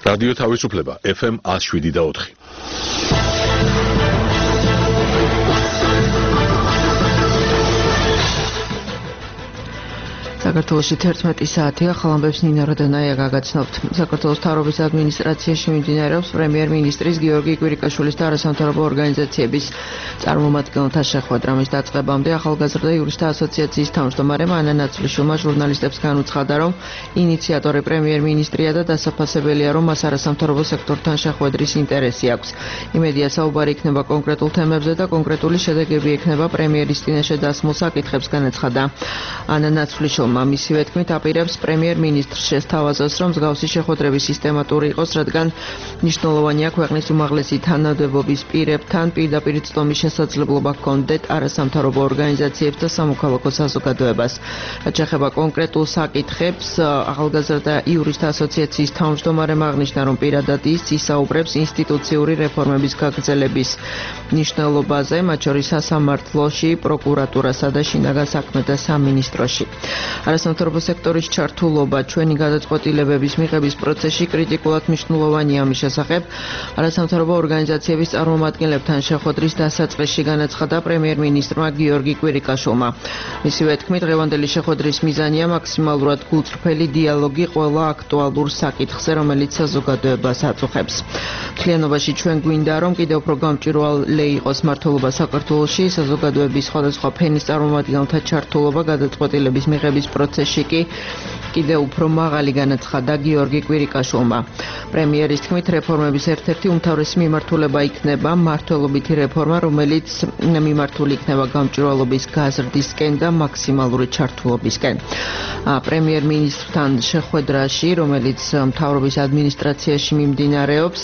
რადიო თავისუფლება FM 107.4. საქართველოში 11 საათია, ხალხებს ნინო როდონაია გაგაცნობთ. საქართველოს მთავრობის ადმინისტრაციაში მიმდინარეობს პრემიერ-მინისტრის გიორგი კვირიკაშვილის და არასამთავრობო ორგანიზაციების წარმომადგენელთა შეხვედრა. მის დაწყებამდე ახალგაზრდა იურისტთა ასოციაციის თავმჯდომარემ ანა ნაცვლიშვილმა ჟურნალისტებს განუცხადა, რომ ინიციატორი პრემიერ-მინისტრია და დასაფასებელია, რომ მას არასამთავრობო სექტორთან შეხვედრის ინტერესი აქვს. იმედია, საუბარი იქნება კონკრეტულ თემებზე და კონკრეტული შედეგები ექნება პრემიერის წინაშე დასმულ საკითხებს, განაცხადა ანა ნაცვლიშვილმა. მისივე თქმით აპირებს პრემიერ-მინისტრს შესთავაზოს, რომ მსგავსი შეხვედრები სისტემატური იყოს, რადგან მნიშვნელოვანია ქვეყნის უმაღლესი თანამდებობის პირებთან პირდაპირ წვდომის შესაძლებლობა ჰქონდეთ არასამთავრობო ორგანიზაციებს და სამოქალაქო საზოგადოებას. რაც შეეხება კონკრეტულ საკითხებს, ახალგაზრდა იურისტთა ასოციაციის თავმჯდომარემ აღნიშნა, რომ პირადად ის ისაუბრებს ინსტიტუციური რეფორმების გაგრძელების მნიშვნელობაზე, მათ შორის სასამართლოში, პროკურატურასა და შინაგან საქმეთა სამინისტროში. არასამთავრობო სექტორის ჩართულობა ჩვენი გადაწყვეტილებების მიღების პროცესში კრიტიკულად მნიშვნელოვანია. ამის შესახებ არასამთავრობო ორგანიზაციების წარმომადგენლებთან შეხვედრის დასაწყისში განაცხადა პრემიერ-მინისტრმა გიორგი კვირიკაშვილმა. მისივე თქმით, დღევანდელი შეხვედრის მიზანია მაქსიმალურად გულწრფელი დიალოგი ყველა აქტუალურ საკითხზე, რომელიც საზოგადოებას აწუხებს. მთლიანობაში ჩვენ გვინდა, რომ კიდევ უფრო გამჭვირვალე იყოს მმართველობა საქართველოში, საზოგადოების სხვადასხვა ფენის წარმომადგენელთა ჩართულობა გადაწყვეტილების მიღების პროცესში კი კიდევ უფრო მაღალი, განაცხადა გიორგი კვირიკაშვილმა. პრემიერის თქმით, რეფორმების ერთ-ერთი უმთავრესი მიმართულება იქნება მმართველობითი რეფორმა, რომელიც მიმართული იქნება გამჭვირვალობის გაზრდისკენ და მაქსიმალური ჩართულობისკენ. პრემიერ-მინისტრთან შეხვედრაში, რომელიც მთავრობის ადმინისტრაციაში მიმდინარეობს,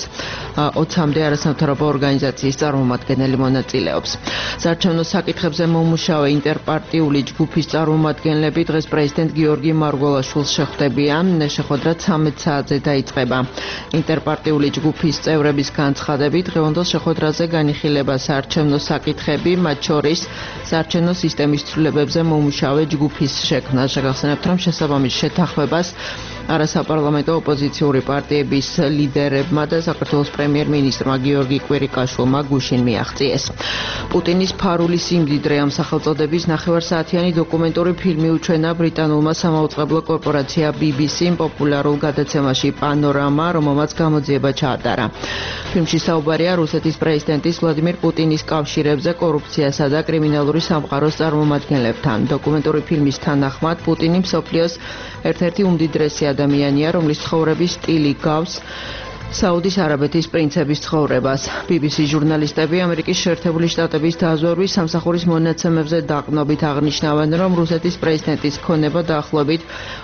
20-მდე არასამთავრობო ორგანიზაციის წარმომადგენელი მონაწილეობს. საარჩევნო საკითხებზე მომუშავე ინტერპარტიული ჯგუფის წარმომადგენლები დღეს პრეზიდენტ გიორგი მარგველაშვილს შეხვდებიან. შეხვედრა 13 საათზე დაიწყება. ინტერპარტიული ჯგუფის წევრების განცხადებით, დღევანდელ შეხვედრაზე განიხილება საარჩევნო საკითხები, მათ შორის საარჩევნო სისტემის ცვლილებებზე მომუშავე ჯგუფის შექმნა. შეგახსენებთ, რომ შესაბამის შეთანხმებას არასაპარლამენტო ოპოზიციური პარტიების ლიდერებმა და საქართველოს პრემიერ-მინისტრმა გიორგი კვირიკაშვილმა გუშინ მიაღწიეს. პუტინის ფარული სიმდიდრე ამ სახელწოდების ნახევარსაათიანი დოკუმენტური ფილმი უჩვენა ბრიტანულმა სამაუწყებლო კორპორაცია BBC-მ პოპულარულ გადაცემაში პანორამა, რომელმაც გამოძიება ჩაატარა. ფილმში საუბარია რუსეთის პრეზიდენტის ვლადიმირ პუტინის კავშირებზე კორუფციასა და კრიმინალური სამყაროს წარმომადგენლებთან. დოკუმენტური ფილმის თანახმად პუტინი მსოფლიოს ერთ-ერთი უმდიდრესი ადამიანია, რომლის ცხოვრების სტილი გავს საუდის არაბეთის პრინცების ცხოვრებას. BBC ჟურნალისტები ამერიკის შეერთებული შტატების დაზვერვის სამსახურის მონაცემებზე დაყრდნობით აღნიშნავენ, რომ რუსეთის პრეზიდენტის ქონება დაახლოებით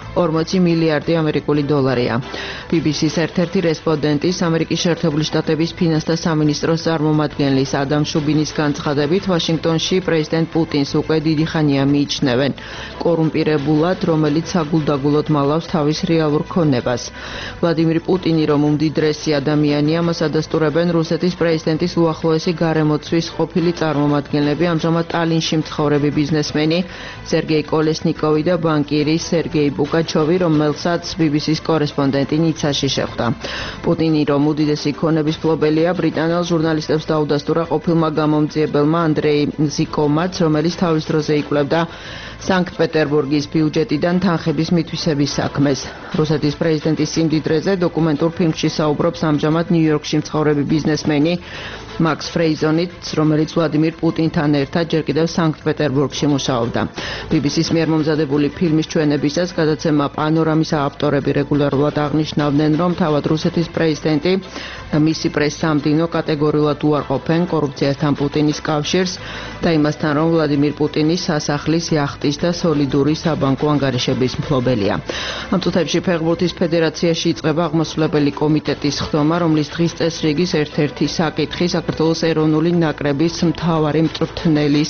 40 მილიარდი ამერიკული დოლარია. BBC-ს ერთ-ერთი რესპონდენტის, ამერიკის შეერთებული შტატების ფინანსთა სამინისტროს წარმომადგენლის ადამ შუბინის განცხადებით, ვაშინგტონში პრეზიდენტ პუტინს უკვე დიდი ხანია მიიჩნევენ კორუმპირებულად, რომელიც საგულდაგულოდ მალავს თავის რეალურ ქონებას. ვლადიმირ პუტინი, რომ უმდიდრესი ადამიანია, მას ადასტურებენ რუსეთის პრეზიდენტის უახლოესი გარემოცვის ყოფილი წარმომადგენლები, ამჟამად ტალინში მცხოვრები ბიზნესმენი სერგეი კოლესნიკოვი და ბანკირი სერგეი ბუკაჩოვი, რომელსაც BBC-ს კორესპონდენტი ნიცაში შეხვდა. პუტინი, რომ უდიდესი ქონების მფლობელია, ბრიტანელ ჟურნალისტებს დაუდასტურა ყოფილმა გამომძიებელმა ანდრეი ზიკომაც, რომელიც თავის დროზე იკვლევდა სანქტ-პეტერბურგის ბიუჯეტიდან თანხების მითვისების საქმეს. რუსეთის პრეზიდენტის სიმდიდრეზე დოკუმენტურ ფილმში საუბრობს ამჟამად ნიუ-იორკში მცხოვრები ბიზნესმენი მაქს ფრეიზონიც, რომელიც ვლადიმირ პუტინთან ერთად ჯერ კიდევ სანქტ-პეტერბურგში მუშაობდა. BBC-ს მიერ მომზადებული ფილმის ჩვენებისას გადაცემა პანორამის ავტორები რეგულარულად აღნიშნავდნენ, რომ თავად რუსეთის პრეზიდენტი და მისი პრესსამდინო კატეგორიულად უარყოფენ კორუფციასთან პუტინის კავშირს და იმასთან, რომ ვლადიმირ პუტინის სასახლის, იახტის და სოლიდური საბანკო ანგარიშების მფლობელია. ამ წუთებში ფეხბურთის ფედერაციაში იწყება აღმასრულებელი კომიტეტის ხდომა, რომლის დღის წესრიგის ერთ-ერთი საკითხი საქართველოს ეროვნული ნაკრების მთავარი მწვრთნელის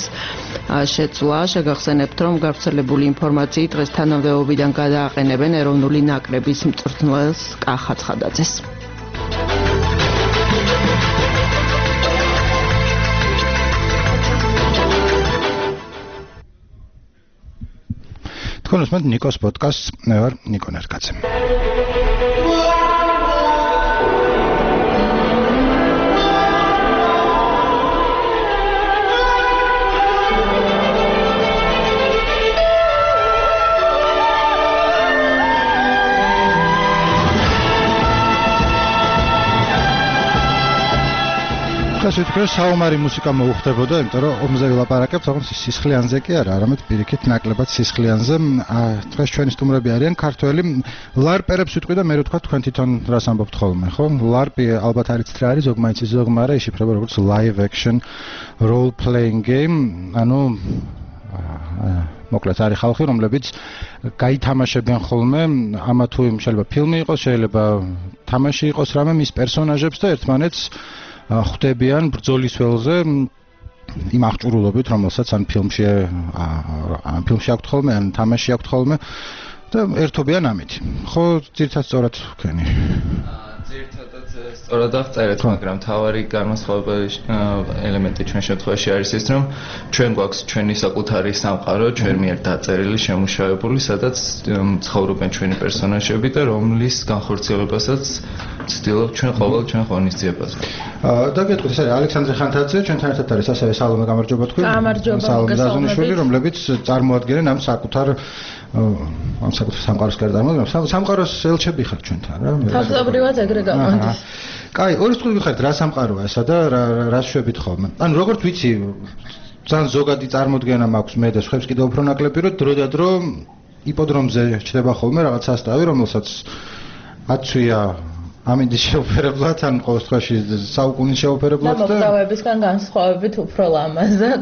შეცვლა. შეგახსენებთ, რომ გავრცელებული ინფორმაციით დღეს თანამდებობიდან გადააყენებენ ეროვნული ნაკრების მწვრთნელს კახა ცხადაძეს. თქვენ უსმენთ ნიკოს პოდკასტს, მე ვარ ნიკო ნერკაძე. ასე ვთქვათ, საომარი მუსიკა მოუხდებოდა, იმიტომ რომ ომზე ვილაპარაკებთ, თუმცა სისხლიანზე კი არა, არამედ პირიქით ნაკლებად სისხლიანზე. დღეს ჩვენი სტუმრები არიან ქართველი ლარპერებს ვიტყვი და მე ვთქვათ, თქვენ თვითონ რას ამბობთ ხოლმე, ხო? ლარპი ალბათ არ იცით რა არის, ზოგმა იცის, ზოგმა არა, იშიფრება როგორც live action role playing game, ანუ მოკლედ არის ხალხი, რომლებიც გაითამაშებენ ხოლმე, ამა თუ იმ შეიძლება ფილმი იყოს, შეიძლება თამაში იყოს რამე მის პერსონაჟებს და ერთმანეთს ხვდებიან ბრძოლის ველზე იმ აღჭურულობით, რომელსაც ან ფილმში აქვთ ხოლმე, ან თამაში აქვთ ხოლმე და ერთობიან ამით. ხო, ძირითადად სწორად ვქენი. ძირითადად სწორად აღწერეთ, მაგრამ თავარი განმასხვავებელი ელემენტი ჩვენ შემთხვევაში არის ის, რომ ჩვენ გვაქვს ჩვენი საკუთარი სამყარო, ჩვენ მიერ დაწერილი, შემუშავებული, სადაც ცხოვრობენ ჩვენი პერსონაჟები და რომლის განხორციელებასაც ვცდილობ ჩვენ ყოველ ჩვენ ღონისძიებაზე. და გეტყვით, ეს არის ალექსანდრე ხანთაძე, ჩვენთან ერთად არის ასევე სალომე, გამარჯობა თქვენ. გამარჯობა, გასაუბრებელი, რომლებიც წარმოადგენენ ამ საკუთარ სამყაროს გარდამოდგენას. სამყაროს ელჩები ხართ ჩვენთან რა. თავდაპირველად ეგრე გამოდის. კაი, ორი წყვილი ხართ, რა სამყაროა ესა და რა შვებით ხოლმე. ანუ როგორც ვიცი, ძალიან ზოგადი წარმოდგენა მაქვს მე და სხვებს კიდევ უფრო ნაკლები, რომ დრო და დრო იპოდრომზე ჩდება ხოლმე რაღაც სასტავი, რომელსაც აცვია ამინდის შეუფერებლად, ან ყოველ შემთხვევაში საუკუნის შეუფერებლად და მოხდავებისგან განსხვავებით უფრო ლამაზად.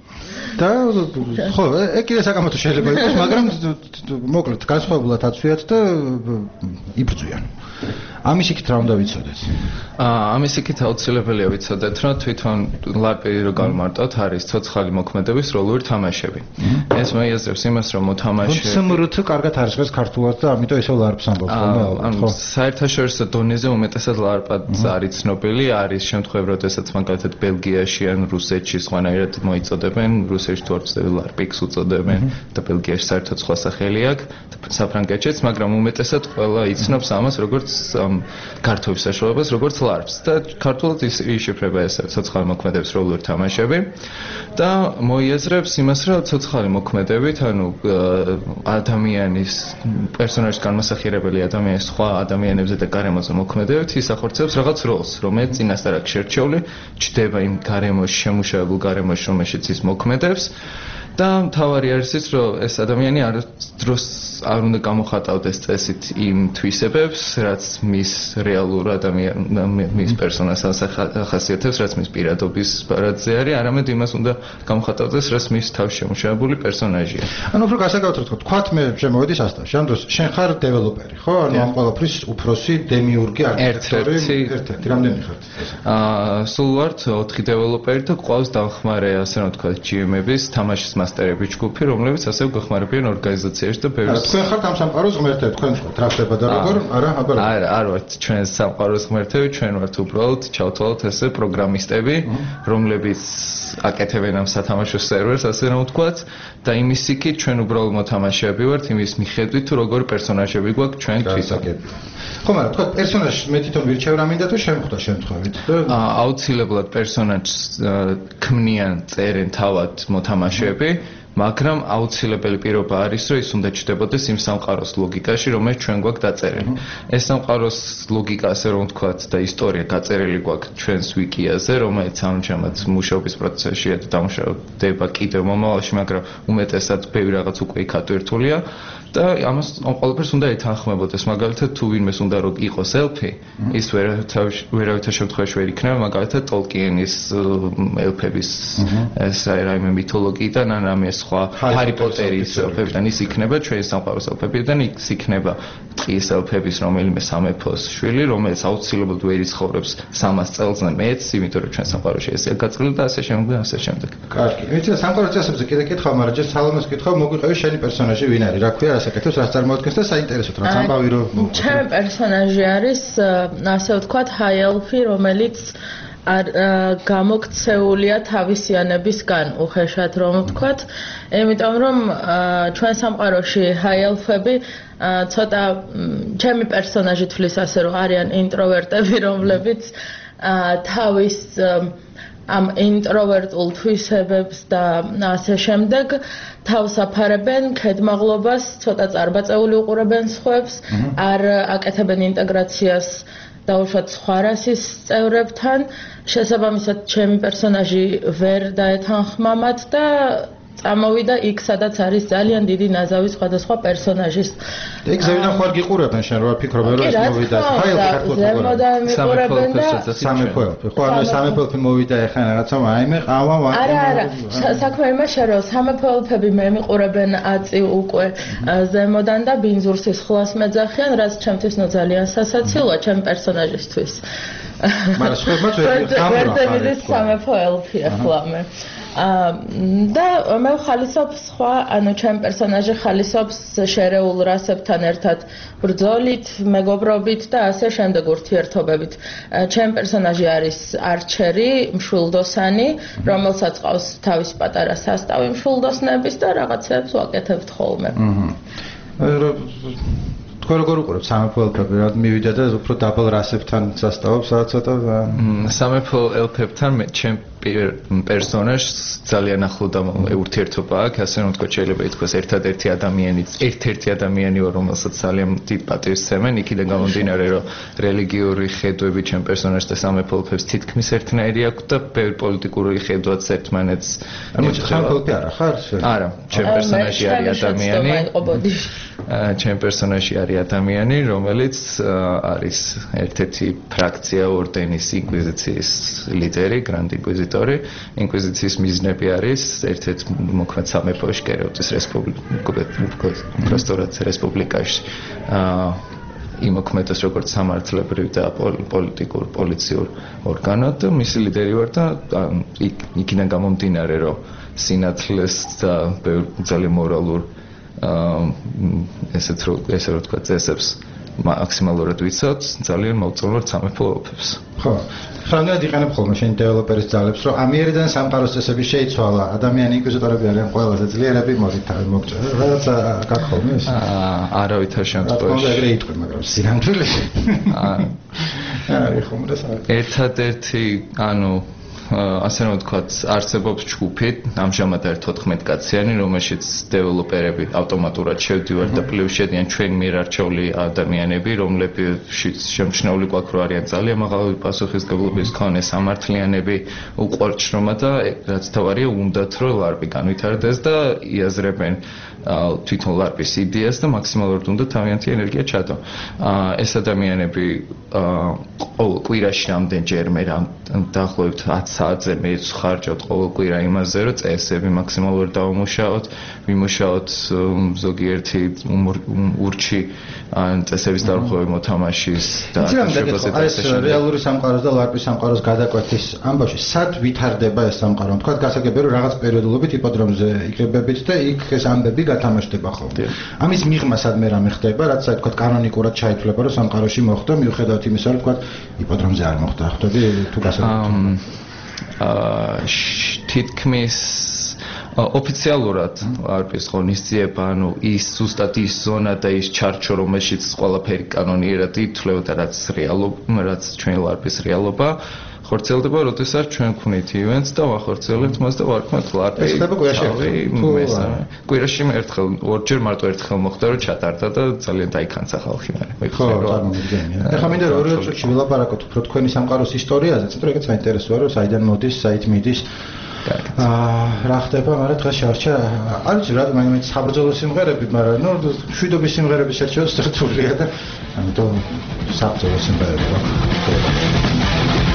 და ხო, ეგ კიდე საკამათო შეიძლება იყოს, მაგრამ მოკლედ განსხვავებულად აცვიათ და იბრძვიან. ამის იქით რა უნდა ვიცოდეთ? ამის იქით აუცილებელია ვიცოდეთ, რომ თვითონ ლარპი რო გავმარტოთ, არის ცოცხალი მოქმედების როლური თამაშები. ეს მოიაზრებს იმას, რომ მოთამაშე სიმრთ კარგად არის ქართულად და ამიტომ ისევ ლარპს ამბობთ ხოლმე ალბათ, ხო? საერთაშორისო დონეზე უმეტესად ლარპად არის ცნობილი, არის შემთხვევები, როდესაც მაგალითად ბელგიაში ან რუსეთში სხვანაირად მოიწოდებენ, რუსეთში თუ არ ვცდები ლარპიქს უწოდებენ და ბელგიაში საერთოდ სხვა სახელი აქვს, საფრანგეთშიც, მაგრამ უმეტესად ყველა იცნობს ამას როგორც გართობის საშუალებას, როგორც ლარპს და ქართულად იშიფრება ესე ცოცხალი მოქმედების როლური თამაშები და მოიაზრებს იმას, რომ ცოცხალი მოქმედებით, ანუ ადამიანის პერსონაჟის განმასახიერებელი ადამიანის სხვა ადამიანებზე და გარემოზე მოქმედებით, ის ახორციელებს რაღაც როლს, რომელიც წინასწარ აქვს შერჩეული, ჩდება იმ გარემოში, შემუშავებულ გარემოში, რომელშიც ის მოქმედებს. და მთავარი არის ის, რომ ეს ადამიანი არ დროს არ უნდა გამოხატავდეს წესით იმ თვისებებს, რაც მის რეალურ მის პერსონაჟს ახასიათებს, რაც მის პირადობის ბარათზე არის, არამედ იმას უნდა გამოხატავდეს, რაც მის თავში შემუშავებული პერსონაჟია. ანუ უფრო გასაგავად რა თქვა, თქვათ მე შემოვედი სასტავში, ამ დროს შენ ხარ დეველოპერი, ხო? ანუ ამ ყველაფრის უფროსი დემიურგი არქიტექტორი, ერთ-ერთი რამდენი ხართ? სულ ვართ 4 დეველოპერი და ყავს დამხმარე, ასე რომ ვთქვათ, GM-ების თამაშის მასტერები ჯგუფი, რომლებიც ასევე გახმარებიან ორგანიზაციაში და ბევრს. თქვენ ხართ ამ სამყაროს ღმერთები, თქვენ თქვით რა ხდება და როგორ? არა, აბა. არ ვართ ჩვენ სამყაროს ღმერთები, ჩვენ ვართ უბრალოდ ჩავთვალოთ ესე პროგრამისტები, რომლებიც აკეთებენ ამ სათამაშო სერვერს, ასე რომ ვთქვათ, და იმის იქით ჩვენ უბრალოდ მოთამაშეები ვართ, იმის მიხედვით თუ როგორი პერსონაჟები გვაქვს ჩვენ თვითონ. ხო, მაგრამ თქვა პერსონაჟს მე თვითონ ვირჩევ რა მინდა თუ შემხვდა შემთხვევით და აუცილებლად პერსონაჟს ქმნიან, წერენ თავად მოთამაშეები, მაგრამ აუცილებელი პირობა არის, რომ ის უნდა ჩდებოდეს იმ სამყაროს ლოგიკაში, რომელიც ჩვენ გვაქვს დაწერილი. ეს სამყაროს ლოგიკა, ასე რომ ვთქვათ, და ისტორია გაწერილი გვაქვს ჩვენს ვიკიაზე, რომელიც ამჟამად მუშაობის პროცესშია და დამუშავდება კიდევ მომავალში, მაგრამ უმეტესად ბევრი რაღაც უკვე იქ ატვირთულია. და ამას ყველაფერს უნდა ეთანხმებოდეს. მაგალითად, თუ ვინმეს უნდა რომ იყოს ელფი, ის ვერავითარ შემთხვევაში ვერ იქნება, მაგალითად, ტოლკიენის ელფების ეს რაიმე მითოლოგიიდან ან რამე სხვა ჰარი პოტერის ელფებიდან ის იქნება ჩვენი სამყაროს ელფებიდან, ის იქნება ტყის ელფების რომელიმე სამეფოს შვილი, რომელიც აუცილებლად ვერ იცხოვრებს 300 წელს და მეც, იმიტომ რომ ჩვენ სამყაროში ესეა გაწყვილი და ასე შემდეგ და ასე შემდეგ. კარგი. ვიცი, სამყაროს წესებზე კიდე კითხავ, მაგრამ ჯერ სალომეს კითხავ, მოგვიყევი შენი პერსონაჟი ვინ არის? რა ქვია? ასაკეთებს, რას წარმოადგენს და საინტერესოდ რაც ამბავი რომ ჩემი პერსონაჟი არის ასე ვთქვათ ჰაიელფი, რომელიც გამოქცეულია თავისიანებისგან უხეშად რომ ვთქვათ, იმიტომ რომ ჩვენ სამყაროში ჰაიელფები ცოტა ჩემი პერსონაჟი თვლის ასე რომ არიან ინტროვერტები, რომლებიც თავის ამ ინტროვერტულ თვისებებს და ასე შემდეგ თავს აფარებენ ქედმაღლობას, ცოტა წარბაწეული უყურებენ სხვებს, არ აკეთებენ ინტეგრაციას დაუშვათ სხვა რასის წევრებთან, შესაბამისად ჩემი პერსონაჟი ვერ დაეთანხმა მათ და წამოვიდა იქ, სადაც არის ძალიან დიდი ნაზავი სხვადასხვა პერსონაჟის. და იქ ზევიდან ხوار გიყურებენ შენ რა ფიქრობ რომ ეს მოვიდა ხაილ ქართულად ზემოდან მიყურებენ და სამეფო ხო ანუ სამეფო მოვიდა ეხლა რაღაცა აიმე ყავა არა საქმე იმაშია რომ სამეფო ელფები მე მიყურებენ აწი უკვე ზემოდან და ბინძურს სისხლას მეძახიან რაც ჩემთვის ნუ ძალიან სასაცილოა ჩემ პერსონაჟისთვის მაგრამ სხვებმაც ვერ სამეფო ელფი ახლა მე და მე ხალისობ სხვა, ანუ ჩემ პერსონაჟი ხალისობს შერეულ რასებთან ერთად ბრძოლით, მეგობრობით და ასე შემდეგ ურთიერთობებით. ჩემ პერსონაჟი არის არჩერი, მშვილდოსანი, რომელსაც ყავს თავის პატარა სასტავი მშვილდოსნების და რაღაცებს ვაკეთებთ ხოლმე. თქვენ როგორ უყურებთ სამეფო ელფები, რა მივიდა და უფრო დაბალ რასებთან სასტავობს ცოტა სამეფო ელფებთან მე ჩემ პერსონაჟს ძალიან ახლო ურთიერთობა აქვს, ასე რომ თქვა შეიძლება ითქვას ერთ-ერთი ადამიანი რომელსაც ძალიან დიდ პატივს სცემენ, იქიდან გამომდინარე რომ რელიგიური ხედვები ჩემ პერსონაჟს და სამეფო ელფებს თითქმის ერთნაირი აქვს და ბევრი პოლიტიკური ხედვაც ერთმანეთს სამეფო ელფი არა ხარ? არა, ჩემ პერსონაჟი არის ადამიანი. ჩემ პერსონაჟი არის ადამიანი, რომელიც არის ერთ-ერთი ფრაქცია ორდენის ინკვიზიციის ლიდერი, გრანდ ინკვიზიტორი. ინკვიზიციის მიზნები არის ერთ-ერთ მოქმედ სამეფოში, კერევტის რესპუბლიკაში. იმოქმედოს როგორც სამართლებრივ და პოლიტიკურ პოლიციურ ორგანოდ და მისი ლიდერი ვარ და იქიდან გამომდინარე რომ სინათლეს და ძალიან მორალურ ესე რომ თქვა წესებს მაქსიმალურად ვიცავთ, ძალიან მოვწონოთ სამეფო ელფებს. ხო. ხანად იყენებ ხოლმე შენ დეველოპერის ძალებს, რომ ამიერიდან სამყაროს წესები შეიცვალა, ადამიანი ინკვიზიტორები არიან ყველაზე ძლიერები, მოდით მოგჭა. რაღაცა გაქხოლმე ეს? არავითარ შემთხვევაში. რა ეგრე იტყვი, მაგრამ სინამდვილეში. ხომ და ერთადერთი, ანუ ასე რომ ვთქვათ, არსებობს ჯგუფი, ამჟამად არის 14 კაციანი, რომელშიც დეველოპერები ავტომატურად შევდივართ და პლუს შედიან ჩვენ მიერ არჩეული ადამიანები, რომლებიც შემჩნეული გვაქვს, რომ არიან ძალიან მაღალი პასუხისმგებლობის მქონე, სამართლიანები, უყვართ შრომა და რაც თავარია, უნდათ რომ ლარპი განვითარდეს და იაზრებენ თვითონ ლარპის იდეას და მაქსიმალურად უნდა თავიანთი ენერგია ჩადო. ეს ადამიანები ყოველ კვირაში რამდენჯერმე დაახლოებით 10 საათზე მეცხარჯოთ ყოველ კვირა იმაზე, რომ წესები მაქსიმალურად დავამუშაოთ, ვიმუშაოთ ზოგიერთი ურჩი წესების დამხმარე მოთამაშის და ეს რეალური სამყაროს და ლარპის სამყაროს გადაკვეთის ამბავში სად ვითარდება ეს სამყარო? თქვა გასაგებია რომ რაღაც პერიოდულობით იპოდრომზე იყებებით და იქ ეს ამბები გათამაშდება ხოლმე. ამის მიღმა სადმე რამე ხდება, რაც თქვა კანონიკურად ჩაითვლება რომ სამყაროში მოხდა, მიუხედავად იმისა რომ თქვა იპოდრომზე არ მოხდა. ხვდები თუ გასაგებია? თითქმის ოფიციალურად არის ღონისძიება, ანუ ის ზუსტად ის ზონა და ის ჩარჩო, რომელშიც ყველაფერი კანონიერად ითვლება, რაც ჩვენ ლარპის რეალობა ხორცელდება, როდესაც ჩვენ ვქვნით ივენტს და ვახორცელებთ მას და ვარქმევთ ლარპი. ეს ხდება კვირაში ერთხელ. კვირაში ერთხელ, ორჯერ მარტო ერთხელ მოხდა, რომ ჩატარდა და ძალიან დაიქანცა ხალხი მე. ხო, წარმოგიდგენია. ეხლა მინდა რომ 2 წუთში ვილაპარაკოთ უფრო თქვენი სამყაროს ისტორიაზე, ცოტა ეგეც საინტერესოა, რომ საიდან მოდის, საით მიდის. რა ხდება, მაგრამ დღეს შარჩა არ ვიცი რა, მაგრამ საბრძოლო სიმღერები, მაგრამ ნუ შვიდობის სიმღერების შერჩევა სტრუქტურია და ამიტომ საბრძოლო სიმღერები აქვს.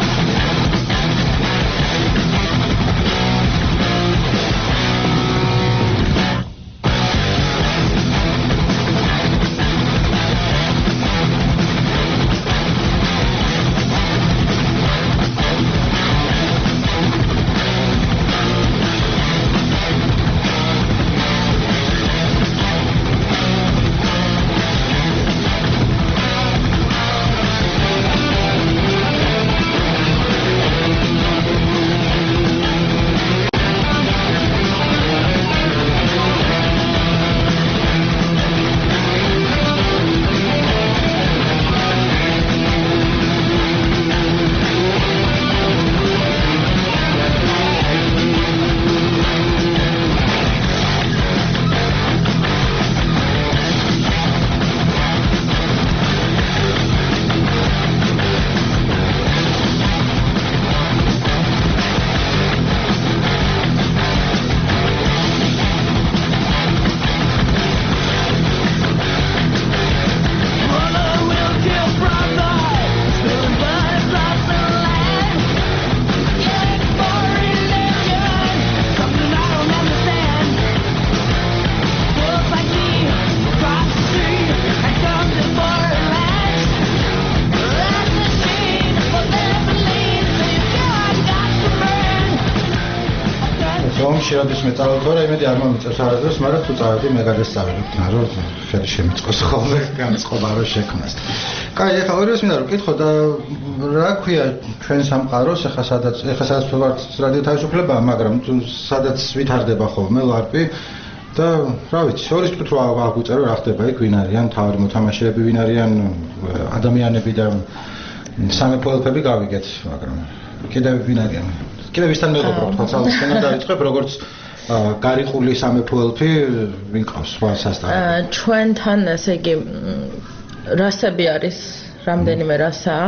თამაში როდის მე წავედი, იმედი არ მომიწევს არასდროს, მაგრამ თუ წავედი მე გადასწავლებ, რომ ხელი შემიწყოს ხოლმე განწყობა რო შექმნას. კაი, ეხლა ორივეს მინდა რომ კითხო და რა ქვია ჩვენ სამყაროს, ეხლა სადაც ვართ რადიო თავისუფლებაა, მაგრამ სადაც ვითარდება ხოლმე ლარპი და რა ვიცი, შორის თუ აღვიწერო რა ხდება იქ, ვინ არიან თავი მოთამაშეები, ვინ არიან ადამიანები და სამეფო ელფები გავიგეთ, მაგრამ კიდევ ვინ არიან? კიდევ ვისთან მეგობრობ, თქო, საუბარს დავიწყებ, როგორც გარიყული სამეფო ელფი, ვინ ყავს სხვა სასტავი? ჩვენთან ესე იგი რასები არის, რამდენიმე რასაა.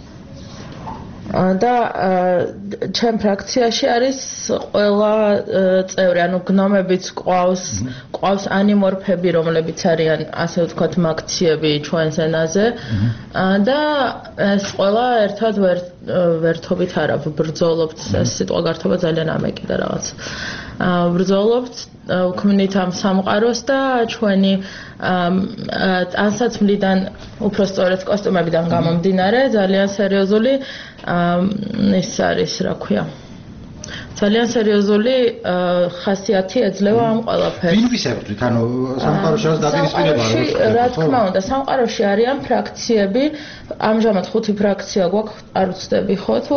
და ჩემ ფრაქციაში არის ყველა წევრი, ანუ გნომებიც ყავს ანიმორფები, რომლებიც არიან ასე ვთქვათ მაქციები ჩვენს ენაზე და ეს ყველა ერთად ვერთობით არა ბრძოლობთ, ეს სიტყვა გართობა ძალიან ამეკიდა რაღაც. ბრძოლობთ უქმნით ამ სამყაროს და ჩვენი ანსაცმლიდან უფრო სწორედ კოსტუმებიდან გამომდინარე ძალიან სერიოზული ეს არის რა ქვია ძალიან სერიოზული ხასიათი ეძლევა ამ ყველაფერს. ვინ ვისებრძვით? ანუ სამყაროში რაც დაპირისპირება რა თქმა უნდა, სამყაროში არიან ფრაქციები. ამჟამად 5 ფრაქცია გვაქვს, არ ვცდები ხო თუ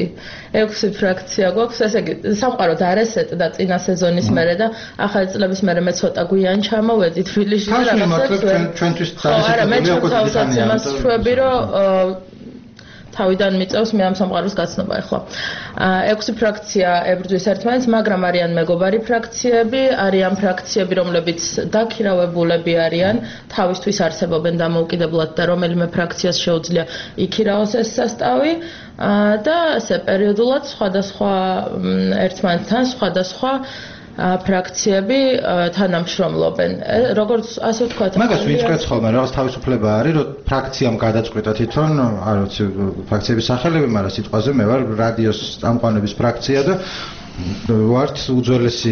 6 ფრაქცია გვაქვს. ესე იგი, სამყარო დაარესეტდა წინა სეზონის მერე და ახალი წლების მერე მე ცოტა გვიან ჩამოვედი თბილისში და რაღაცა ჩვენთვის დაარესეტდა. მე ჩვენთვისაც იმას შვები რომ თავიდან მიწევს მე ამ სამყაროს გაცნობა ახლა. 6 ფრაქცია ებრძვის ერთმანეთს, მაგრამ არიან მეგობარი ფრაქციები, არიან ფრაქციები, რომლებიც დაქირავებულები არიან, თავისთვის არსებობენ დამოუკიდებლად და რომელიმე ფრაქციას შეუძლია იქირავოს ეს სასტავი და ასე პერიოდულად სხვადასხვა ერთმანეთთან სხვადასხვა ფრაქციები თანამშრომლობენ. როგორც ასე ვთქვათ, მაგას ვიწყეთ ხოლმე, რაღაც თავისუფლება არის, რომ ფრაქციამ გადაწყვიტა თვითონ, არ ვიცი, ფრაქციების სახელები, მაგრამ სიტყვაზე მე ვარ რადიოს წამყვანების ფრაქცია და ვართ უძველესი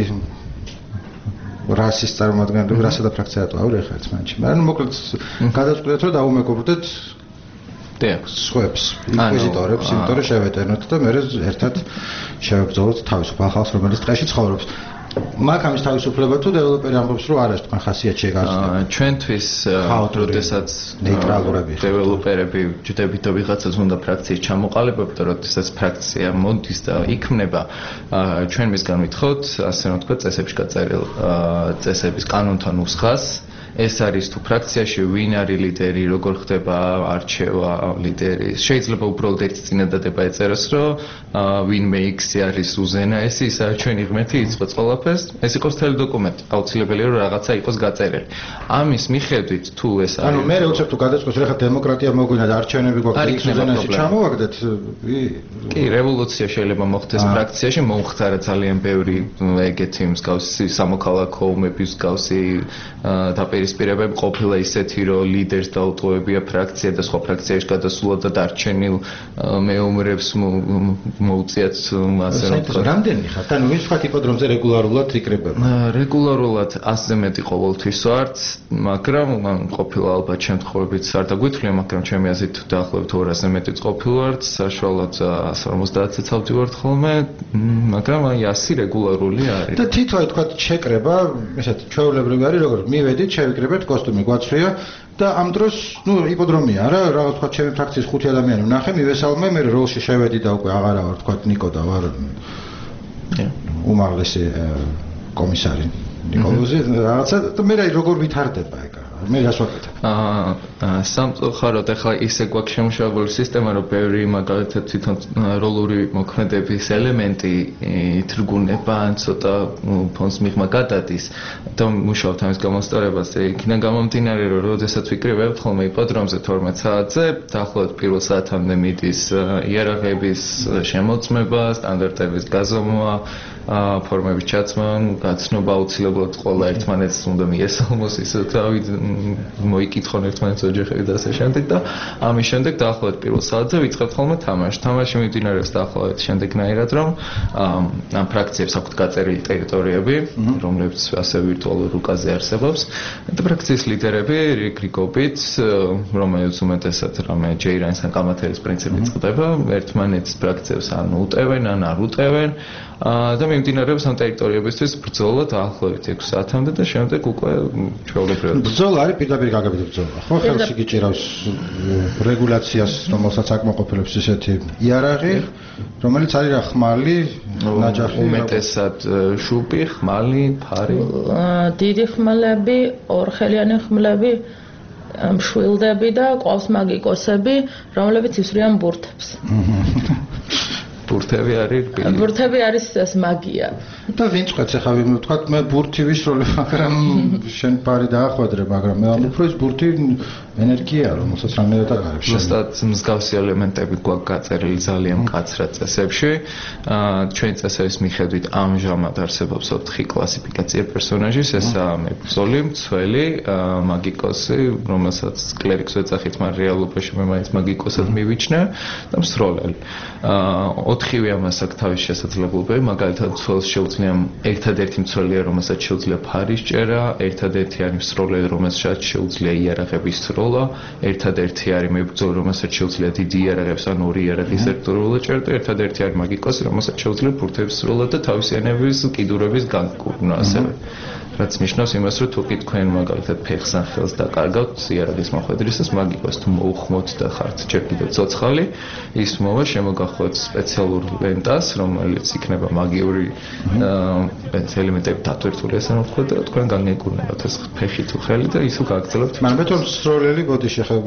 რასის წარმომადგენელი, რასა და ფრაქცია ატყავ ახლა ერთმანეთში. მაგრამ მოკლედ გადაწყვიტეთ, რომ დაუმეგობრდეთ სხვებს, ინკვიზიტორებს, იმიტომ რომ შევეტენოთ და მე ერთად შევებრძოლოთ თავისუფალ ხალხს, რომელიც ტყეში ცხოვრობს. მაგამის თავისუფლება თუ დეველოპერი ამბობს რომ არის თქვენ ხასიათი შეგარწმუნდა. ჩვენთვის როდესაც ნეიტრალურები დეველოპერები ჯდებით და ვიღაცას უნდა ფრაქციის ჩამოყალიბებთ და როდესაც ფრაქცია მოდის და იქმნება, ჩვენ მისგან ვითხოვთ, ასე რომ ვთქვათ, წესებში გაწერილ წესების კანონთან უსხას. ეს არის თუ ფრაქციაში ვინ არის ლიდერი, როგორ ხდება არჩევა ლიდერის. შეიძლება უბრალოდ ერთი წინადადება ეწეროს, რომ ვინმე X-ი არის უზენა, ეს ისაა ჩვენი ღმერთი იწვევს ყველაფერს. ეს იყოს მთელი დოკუმენტი. აუცილებელია რომ რაღაცა იყოს გაწერილი. ამის მიხედვით თუ ეს არის. ანუ მე უცებ თუ გადაწყვეტს, რომ ხა დემოკრატია მოგვინა და არჩევნები გვაქვს X-ზე ჩამოვაგდეთ. კი, რევოლუცია შეიძლება მოხდეს ფრაქციაში, მომხდარა ძალიან ბევრი ეგეთი მსგავსი სამოქალაქო ომების მსგავსი დაპირისპირებები ყოფილა ისეთი, რომ ლიდერს დაუტოვებია ფრაქცია და სხვა ფრაქციაში გადასულა და დარჩენილ მეომრებს მოუწიათ ასე რომ ვთქვათ. რამდენი ხართ? ანუ ვინ სხვა იპოდრომზე რეგულარულად იკრიბება? რეგულარულად 100-ზე მეტი ყოველთვის ვართ, მაგრამ ყოფილა ალბათ შემთხვევებით არ დაგვითვლია, მაგრამ ჩემი აზრით დაახლოებით 200-ზე მეტიც ყოფილვართ, საშუალოდ 150-ზე წავდივართ ხოლმე, მაგრამ აი 100 რეგულარული არის. და თითოეულ ვთქვათ შეკრება, ესეთ ჩვეულებრივი არის, როგორ მივედით, შევიკრიბეთ კოსტუმი გვაცვლია და ამ დროს, იპოდრომია რა, რაღაც ვთქვათ, ჩემი ფრაქციის 5 ადამიანი ვნახე, მივესალმე, მე როლში შევედი და უკვე აღარა ვარ, ვთქვათ, ნიკო და ვარ უმაღლესი კომისარი ნიკოლოზი, რაღაცა და მე როგორ ვითარდება ეგ? მე რას ვაკეთებ? სამწუხაროდ ახლა ისე გვაქვს შემუშავებული სისტემა, რომ ბევრი მაგალითად თვითონ როლური მოქმედების ელემენტი ითრგუნება, ან ცოტა ფონს მიღმა გადადის და მუშაობთ ამის გამოსწორებას. იქიდან გამომდინარე, რომ როდესაც ვიკრიბებთ ხოლმე იპოდრომზე 12 საათზე, დაახლოებით პირველ საათამდე მიდის იერარქიების შემოწმება, სტანდარტების გაზომვა, ფორმების ჩაცმა, გაცნობა აუცილებლად ყველა ერთმანეთს უნდა მიესალმოს, ისე თავი მოიკითხონ ერთმანეთს ოჯახები და ასე შემდეგ და ამის შემდეგ დაახლოებით პირველ საათზე ვიწყებთ ხოლმე თამაში. თამაში მიმდინარეობს დაახლოებით შემდეგნაირად, რომ ამ ფრაქციებს აქვთ გაწერილი ტერიტორიები, რომლებიც ასე ვირტუალურ რუკაზე არსებობს. და ფრაქციის ლიდერები რიგრიგობით, რომელიც უმეტესად რამე ჯეირანის ან კალმათერის პრინციპით წყდება, ერთმანეთის ფრაქციებს ან უტევენ, ან არ უტევენ. და მიმდინარეობს ამ ტერიტორიებისთვის ბრძოლა დაახლოებით 6 საათამდე და შემდეგ უკვე ჩვეულებრივად ბრძოლა არის პირდაპირ გაგებით ბრძოლა. ხო, ხელში გიჭირავს რეგულაციას, რომელსაც აკმაყოფილებს ესეთი იარაღი, რომელიც არის რა ხმალი, ნაჯახი, უმეტესად შუბი, ხმალი, ფარი. დიდი ხმლები, ორხელიანი ხმლები, მშვილდები და ყავს მაგიკოსები, რომლებიც ისვრიან ბურთებს. ბურთები არის რბილი. ბურთები არის მაგია. და ვინ წყვეტს ახლა ვთქვათ მე ბურთი ვისროლებ, მაგრამ შენ ფარი დაახვედრე, მაგრამ მე უფრო ის ბურთი ენერგია, რომელსაც რამდენად აღარებს. ზუსტად მსგავსი ელემენტები გვაქვს გაწერილი ძალიან მკაცრად წესებში. ჩვენი წესების მიხედვით ამჟამად არსებობს 4 კლასიფიკაცია პერსონაჟის, ესაა მებრძოლი, მცველი, მაგიკოსი, რომელსაც კლერიკს ვეძახით, მაგრამ რეალობაში მე მაინც მაგიკოსად მივიჩნე და მსროლელი. 4-ვე ამას აქვს თავის შესაძლებლობები, მაგალითად მცველს შეუძლია ერთადერთი მცველია, რომელსაც შეუძლია ფარის ჭერა, ერთადერთი არის მსროლელი, რომელსაც შეუძლია იარაღების სროლა, ერთადერთი არის მებრძოლი, რომელსაც შეუძლია დიდი იარაღებს ან ორი იარაღის ერთდროულად ჭერა და ერთადერთი არის მაგიკოსი, რომელსაც შეუძლია ბურთების სროლა და თავისიანების კიდურების განკურნა ასევე. რაც ნიშნავს იმას, რომ თუ კი თქვენ მაგალითად ფეხს ან ხელს დაკარგავთ იარაღის მოხვედრისას, მაგიკოს თუ მოუხმოთ და ხართ ჯერ კიდევ ცოცხალი, ის მოვა შემოგახვევთ სპეციალურ ლენტას, რომელიც იქნება მაგიური ელემენტებით დატვირთული, ასე რომ ვთქვათ, და თქვენ განგეკურნებათ ეს ფეხი თუ ხელი და ისო გააგრძელებთ. მაგრამ მე თვითონ სროლელი ბოდიში ხა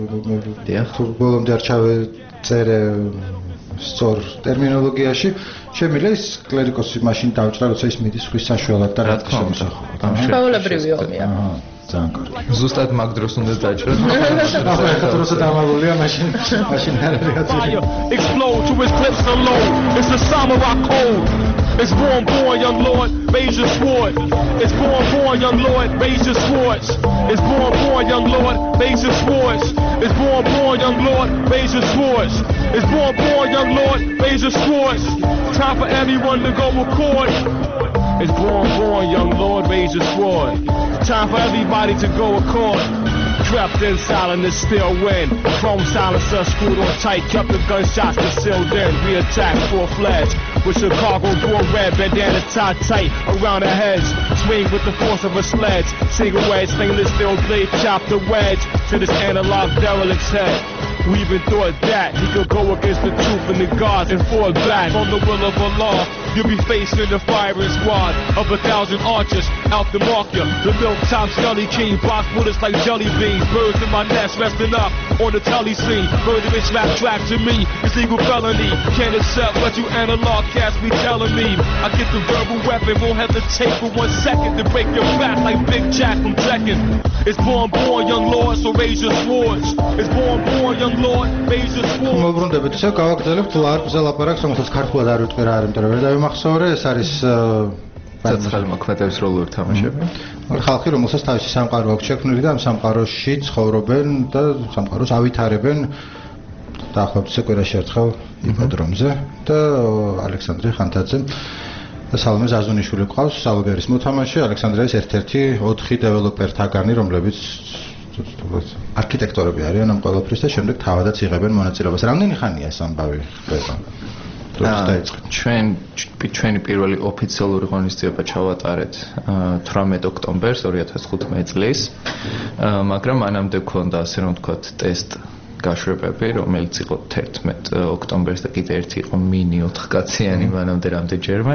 თუ ბოლომდე არ ჩავეწერე სწორ ტერმინოლოგიაში შემიძლია ის კლერიკოსი მაშინ დავჭრა, როცა ის მიდის ხვის საშუალად და რა თქმა უნდა. ჩვეულებრივი ომია. ძალიან კარგი. ზუსტად მაგ დროს უნდა დაჭრათ. ახლა დროზე დამაგულია მაშინ არ არის აცი. Explode to his clips alone. It's the samurai code. It's born, young lord, raise your sword. It's born, young lord, raise your swords. It's born, young lord, raise your swords. It's born, young lord, raise your swords. It's born, young lord, raise your swords. Time for everyone to go accord. It's born, young lord, raise your sword. Time for everybody to go accord. Trapped in silence, still win. Chrome silencer screwed on tight, kept the gunshots concealed in. We attacked full-fledged with Chicago door red, bandanas tied tight around our heads. Swing with the force of a sledge. Single wedge, stainless steel blade, chop the wedge to this analog derelict's head. We even thought that he could go against the truth and the gods and fall back on the will of Allah. You'll be facing the firing squad of 1,000 archers out to mark you. The milk top scully king, box bullets like jelly beans. Birds in my nest resting up on the telly scene. Murderous rap track to me is legal felony. Can't accept what you analog cats be telling me. I get the verbal weapon, won't hesitate for 1 second to break your back like Big Jack from Tekken. It's born, young lord, so raise your swords. It's born, young lord, raise your swords. მოგბრუნდებით, ისე გავაგრძელებთ ლარფზე ლაპარაკს, რომელსაც ქართულად არ ვიტყვი რა არის, იმიტომ რომ ვერ დავიმახსოვრე, ეს არის ცოცხალი მოქმედების როლური თამაშები. ხალხი, რომელსაც თავისი სამყარო აქვს შექმნილი და ამ სამყაროში ცხოვრობენ და სამყაროს ავითარებენ. დაახლოებით სეკვირაში ერთხელ იპოდრომზე და ალექსანდრე ხანთაძე და სალომე ზაზუნიშვილი ყავს, სალგერის მოთამაშე, ალექსანდრეის ერთ-ერთი 4 დეველოპერთაგანი, რომლებიც არქიტექტორები არიან ამ ყველაფრის და შემდეგ თავადაც იღებენ მონაწილეობას. რამდენი ხანია ეს ამბავი ხდება? ჩვენი პირველი ოფიციალური ღონისძიება ჩავატარეთ 18 ოქტომბერს 2015 წლის, მაგრამ მანამდე გქონდა ასე რომ ვთქვათ ტესტ გაშვებები, რომელიც იყო 11 ოქტომბერს და კიდე ერთი იყო მინი 4 კაციანი მანამდე რამდენჯერმე.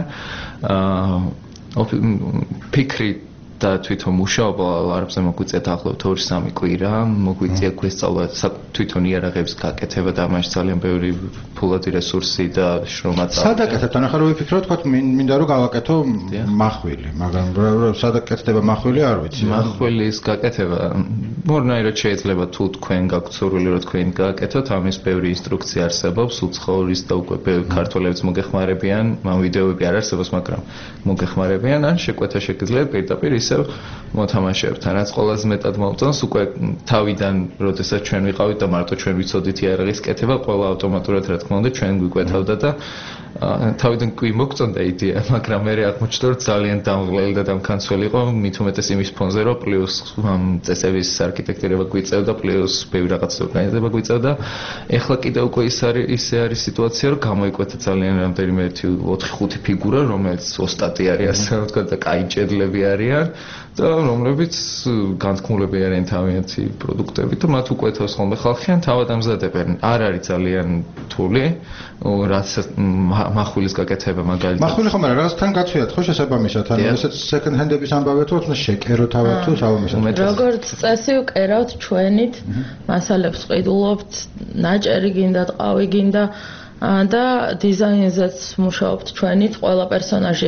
ფიქრი და თვითონ მუშაობა ლარფზე მოგვიწია დაახლოებით 2-3 კვირა, მოგვიწია გვესწავლა თვითონ იარაღების გაკეთება და ამაში ძალიან ბევრი ფულადი რესურსი და შრომა წავიდა. სად აკეთებთ? ან ახლა რო ვიფიქრო, თქვა მინდა რომ გავაკეთო მახვილი, მაგრამ სად აკეთდება მახვილი არ ვიცი. მახვილის გაკეთება მორნაირად შეიძლება თუ თქვენ გაქვთ სურვილი რომ თქვენ გააკეთოთ, ამის ბევრი ინსტრუქცია არსებობს, უცხოურის და უკვე ბევრი ქართველებიც მოგეხმარებიან, ამ ვიდეოები არ არსებობს, მაგრამ მოგეხმარებიან, ან შეკვეთა შეგიძლიათ პირდაპირ ისე ისევ მოთამაშეებთან. რაც ყველაზე მეტად მომწონს, უკვე თავიდან, როდესაც ჩვენ ვიყავით და მარტო ჩვენ ვიცოდით იარაღის კეთება, ყველა ავტომატურად რა თქმა უნდა ჩვენ გვიკვეთავდა და თავიდან კი მოგწონდა იდეა, მაგრამ მე აღმოჩნდა, რომ ძალიან დამღლელი და დამქანცველი იყო, მით უმეტეს იმის ფონზე, რომ პლუს წესების არქიტექტურა გვიწევდა, პლუს ბევრი რაღაცის ორგანიზება გვიწევდა. ეხლა კიდევ უკვე ისე არის სიტუაცია, რომ გამოიკვეთა ძალიან რამდენიმე 4-5 ფიგურა, რომელიც ოსტატი არის, ასე ვთქვათ, და კაი ჭედლები არიან და რომლებიც განთქმულები არიან თავიანთი პროდუქტებით და მათ უკვეთავს ხოლმე ხალხი ან თავად ამზადებენ. არ არის ძალიან რთული, რაც מחვილის გაკეთება მაგალითად. מחვილი ხომ არა, რაღაცთან გაცვიათ ხო შესაბამისად, ანუ ესეც second hand-ების ამბავია თუ თუნდაც შეკერო თავად თუ საბამისად. როგორც წესი ვკერავთ ჩვენით, მასალებს ყიდულობთ, ნაჭერი გინდა, ტყავი გინდა და დიზაინზეც მუშაობთ ჩვენით, ყველა პერსონაჟი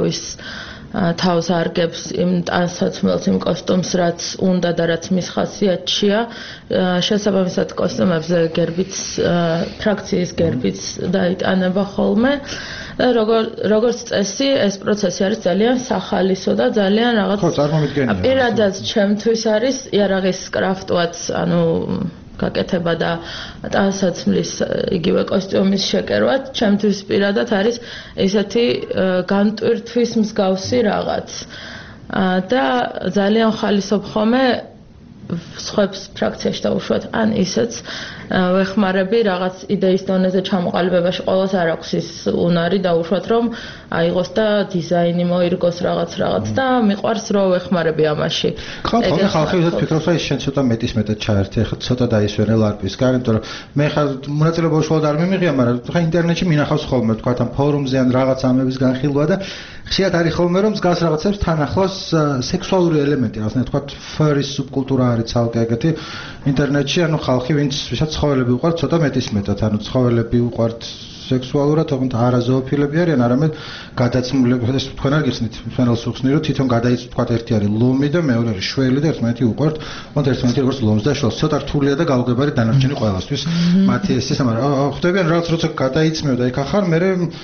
თავს არგებს იმ ტანსაცმელს, იმ კოსტუმს, რაც უნდა და რაც მის ხასიათშია. შესაბამისად კოსტუმებზე გერბიც, ფრაქციის გერბიც დაიტანება ხოლმე. როგორც წესი, ეს პროცესი არის ძალიან სახალისო და ძალიან რაღაც ხო, წარმომიდგენია. პირადად ჩემთვის არის იარაღის კრაფტვაც, ანუ გაკეთება და ტანსაცმლის იგივე კოსტიუმის შეკერვა ჩემთვის პირადად არის ესეთი განტვირთვის მსგავსი რაღაც. და ძალიან ხალისობ ხოლმე სხვებს ფრაქციაში დაუშვათ, ან ისეც ვეხმარები რაღაც იდეის დონეზე ჩამოყალიბებაში, ყოველს არ აქვს ის უნარი დაუშვათ, რომ აიღოს და დიზაინი მოირგოს რაღაც და მიყვარს რომ ვეხმარები ამაში. ხოლმე ხალხი ვიდრე ფიქრობს, რომ შენ ცოტა მეტისმეტად ჩაერთე, ხა ცოტა დაისვენე ლარპისგან, იმიტომ რომ მე ხა მონაწილეობა უშუალოდ არ მიმიღია, მაგრამ ხა ინტერნეტში მინახავს ხოლმე, თქვა თან ფორუმზე ან რაღაც ამების განხილვა და ხშირად არის ხოლმე რომ მსგავს რაღაცებს თან ახლოს სექსუალური ელემენტი, რაღაცნაირად თქვა ფერის სუბკულტურა არის ცალკე ეგეთი ინტერნეტში, ანუ ხალხი ვინც ვისაც ცხოველები უყვართ, ცოტა მეტისმეტად, ანუ ცხოველები უყვართ სექსუალურად, თუმცა არა ზოოფილები არიან, არამედ გადაცმულები, ეს თქვენ არ გიხსნით, ფენელს უხსნი, რომ თვითონ გადაიც თქვა ერთი არის ლომი და მეორე არის შველი და ერთმანეთი უყვართ, თუმცა ერთმანეთი როგორც ლომს და შველს ცოტა რთულია და გაუგებარი დანარჩენი ყველასთვის. მათი ეს მაგრამ ხვდებიან რაღაც როცა გადაიწმევ და იქ ახარ მე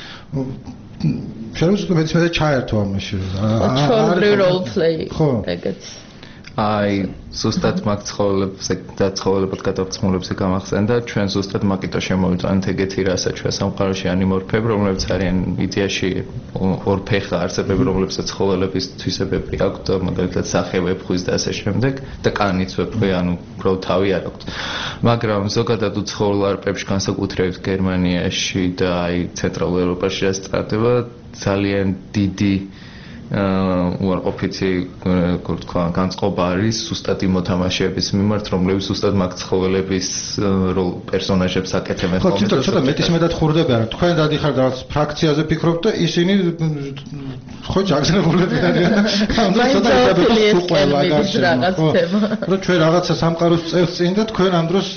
შეიძლება მეტისმეტად ჩაერთო ამაში. ჩვეულებრივ role play ეგეც. აი, ზუსტად მაგ ცხოველებზე და ცხოველებად გადავწმულებზე გამახსენდა, ჩვენ ზუსტად მაგიტო შემოვიწყანთ ეგეთი რასაც ჩვენ სამყაროში ანიმორფები, რომლებიც არიან იდეაში ორფეხა არსებები, რომლებსაც ცხოველების თვისებები აქვთ, მაგალითად სახე ვეფხვის და ასე შემდეგ და კანიც ვეფხვი, ანუ უბრალოდ თავი არ აქვთ. მაგრამ ზოგადად უცხოურ ლარპებში, განსაკუთრებით გერმანიაში და აი ცენტრალურ ევროპაში რაც ტარდება, ძალიან დიდი უარყოფითი განწყობა არის ზუსტად იმ მოთამაშეების მიმართ, რომლებიც ზუსტად მაგ ცხოველების პერსონაჟებს აკეთებენ ხოლმე. ხო, ცოტა მეტისმეტად ხურდებიან. თქვენ დადიხართ რაღაც ფრაქციაზე ფიქრობთ და ისინი ხო ჯაგზნებულები არიან. ანუ ცოტა ისაბებს უყველა გასცემა. რომ ჩვენ რაღაცა სამყაროს წევს წინ და თქვენ ამ დროს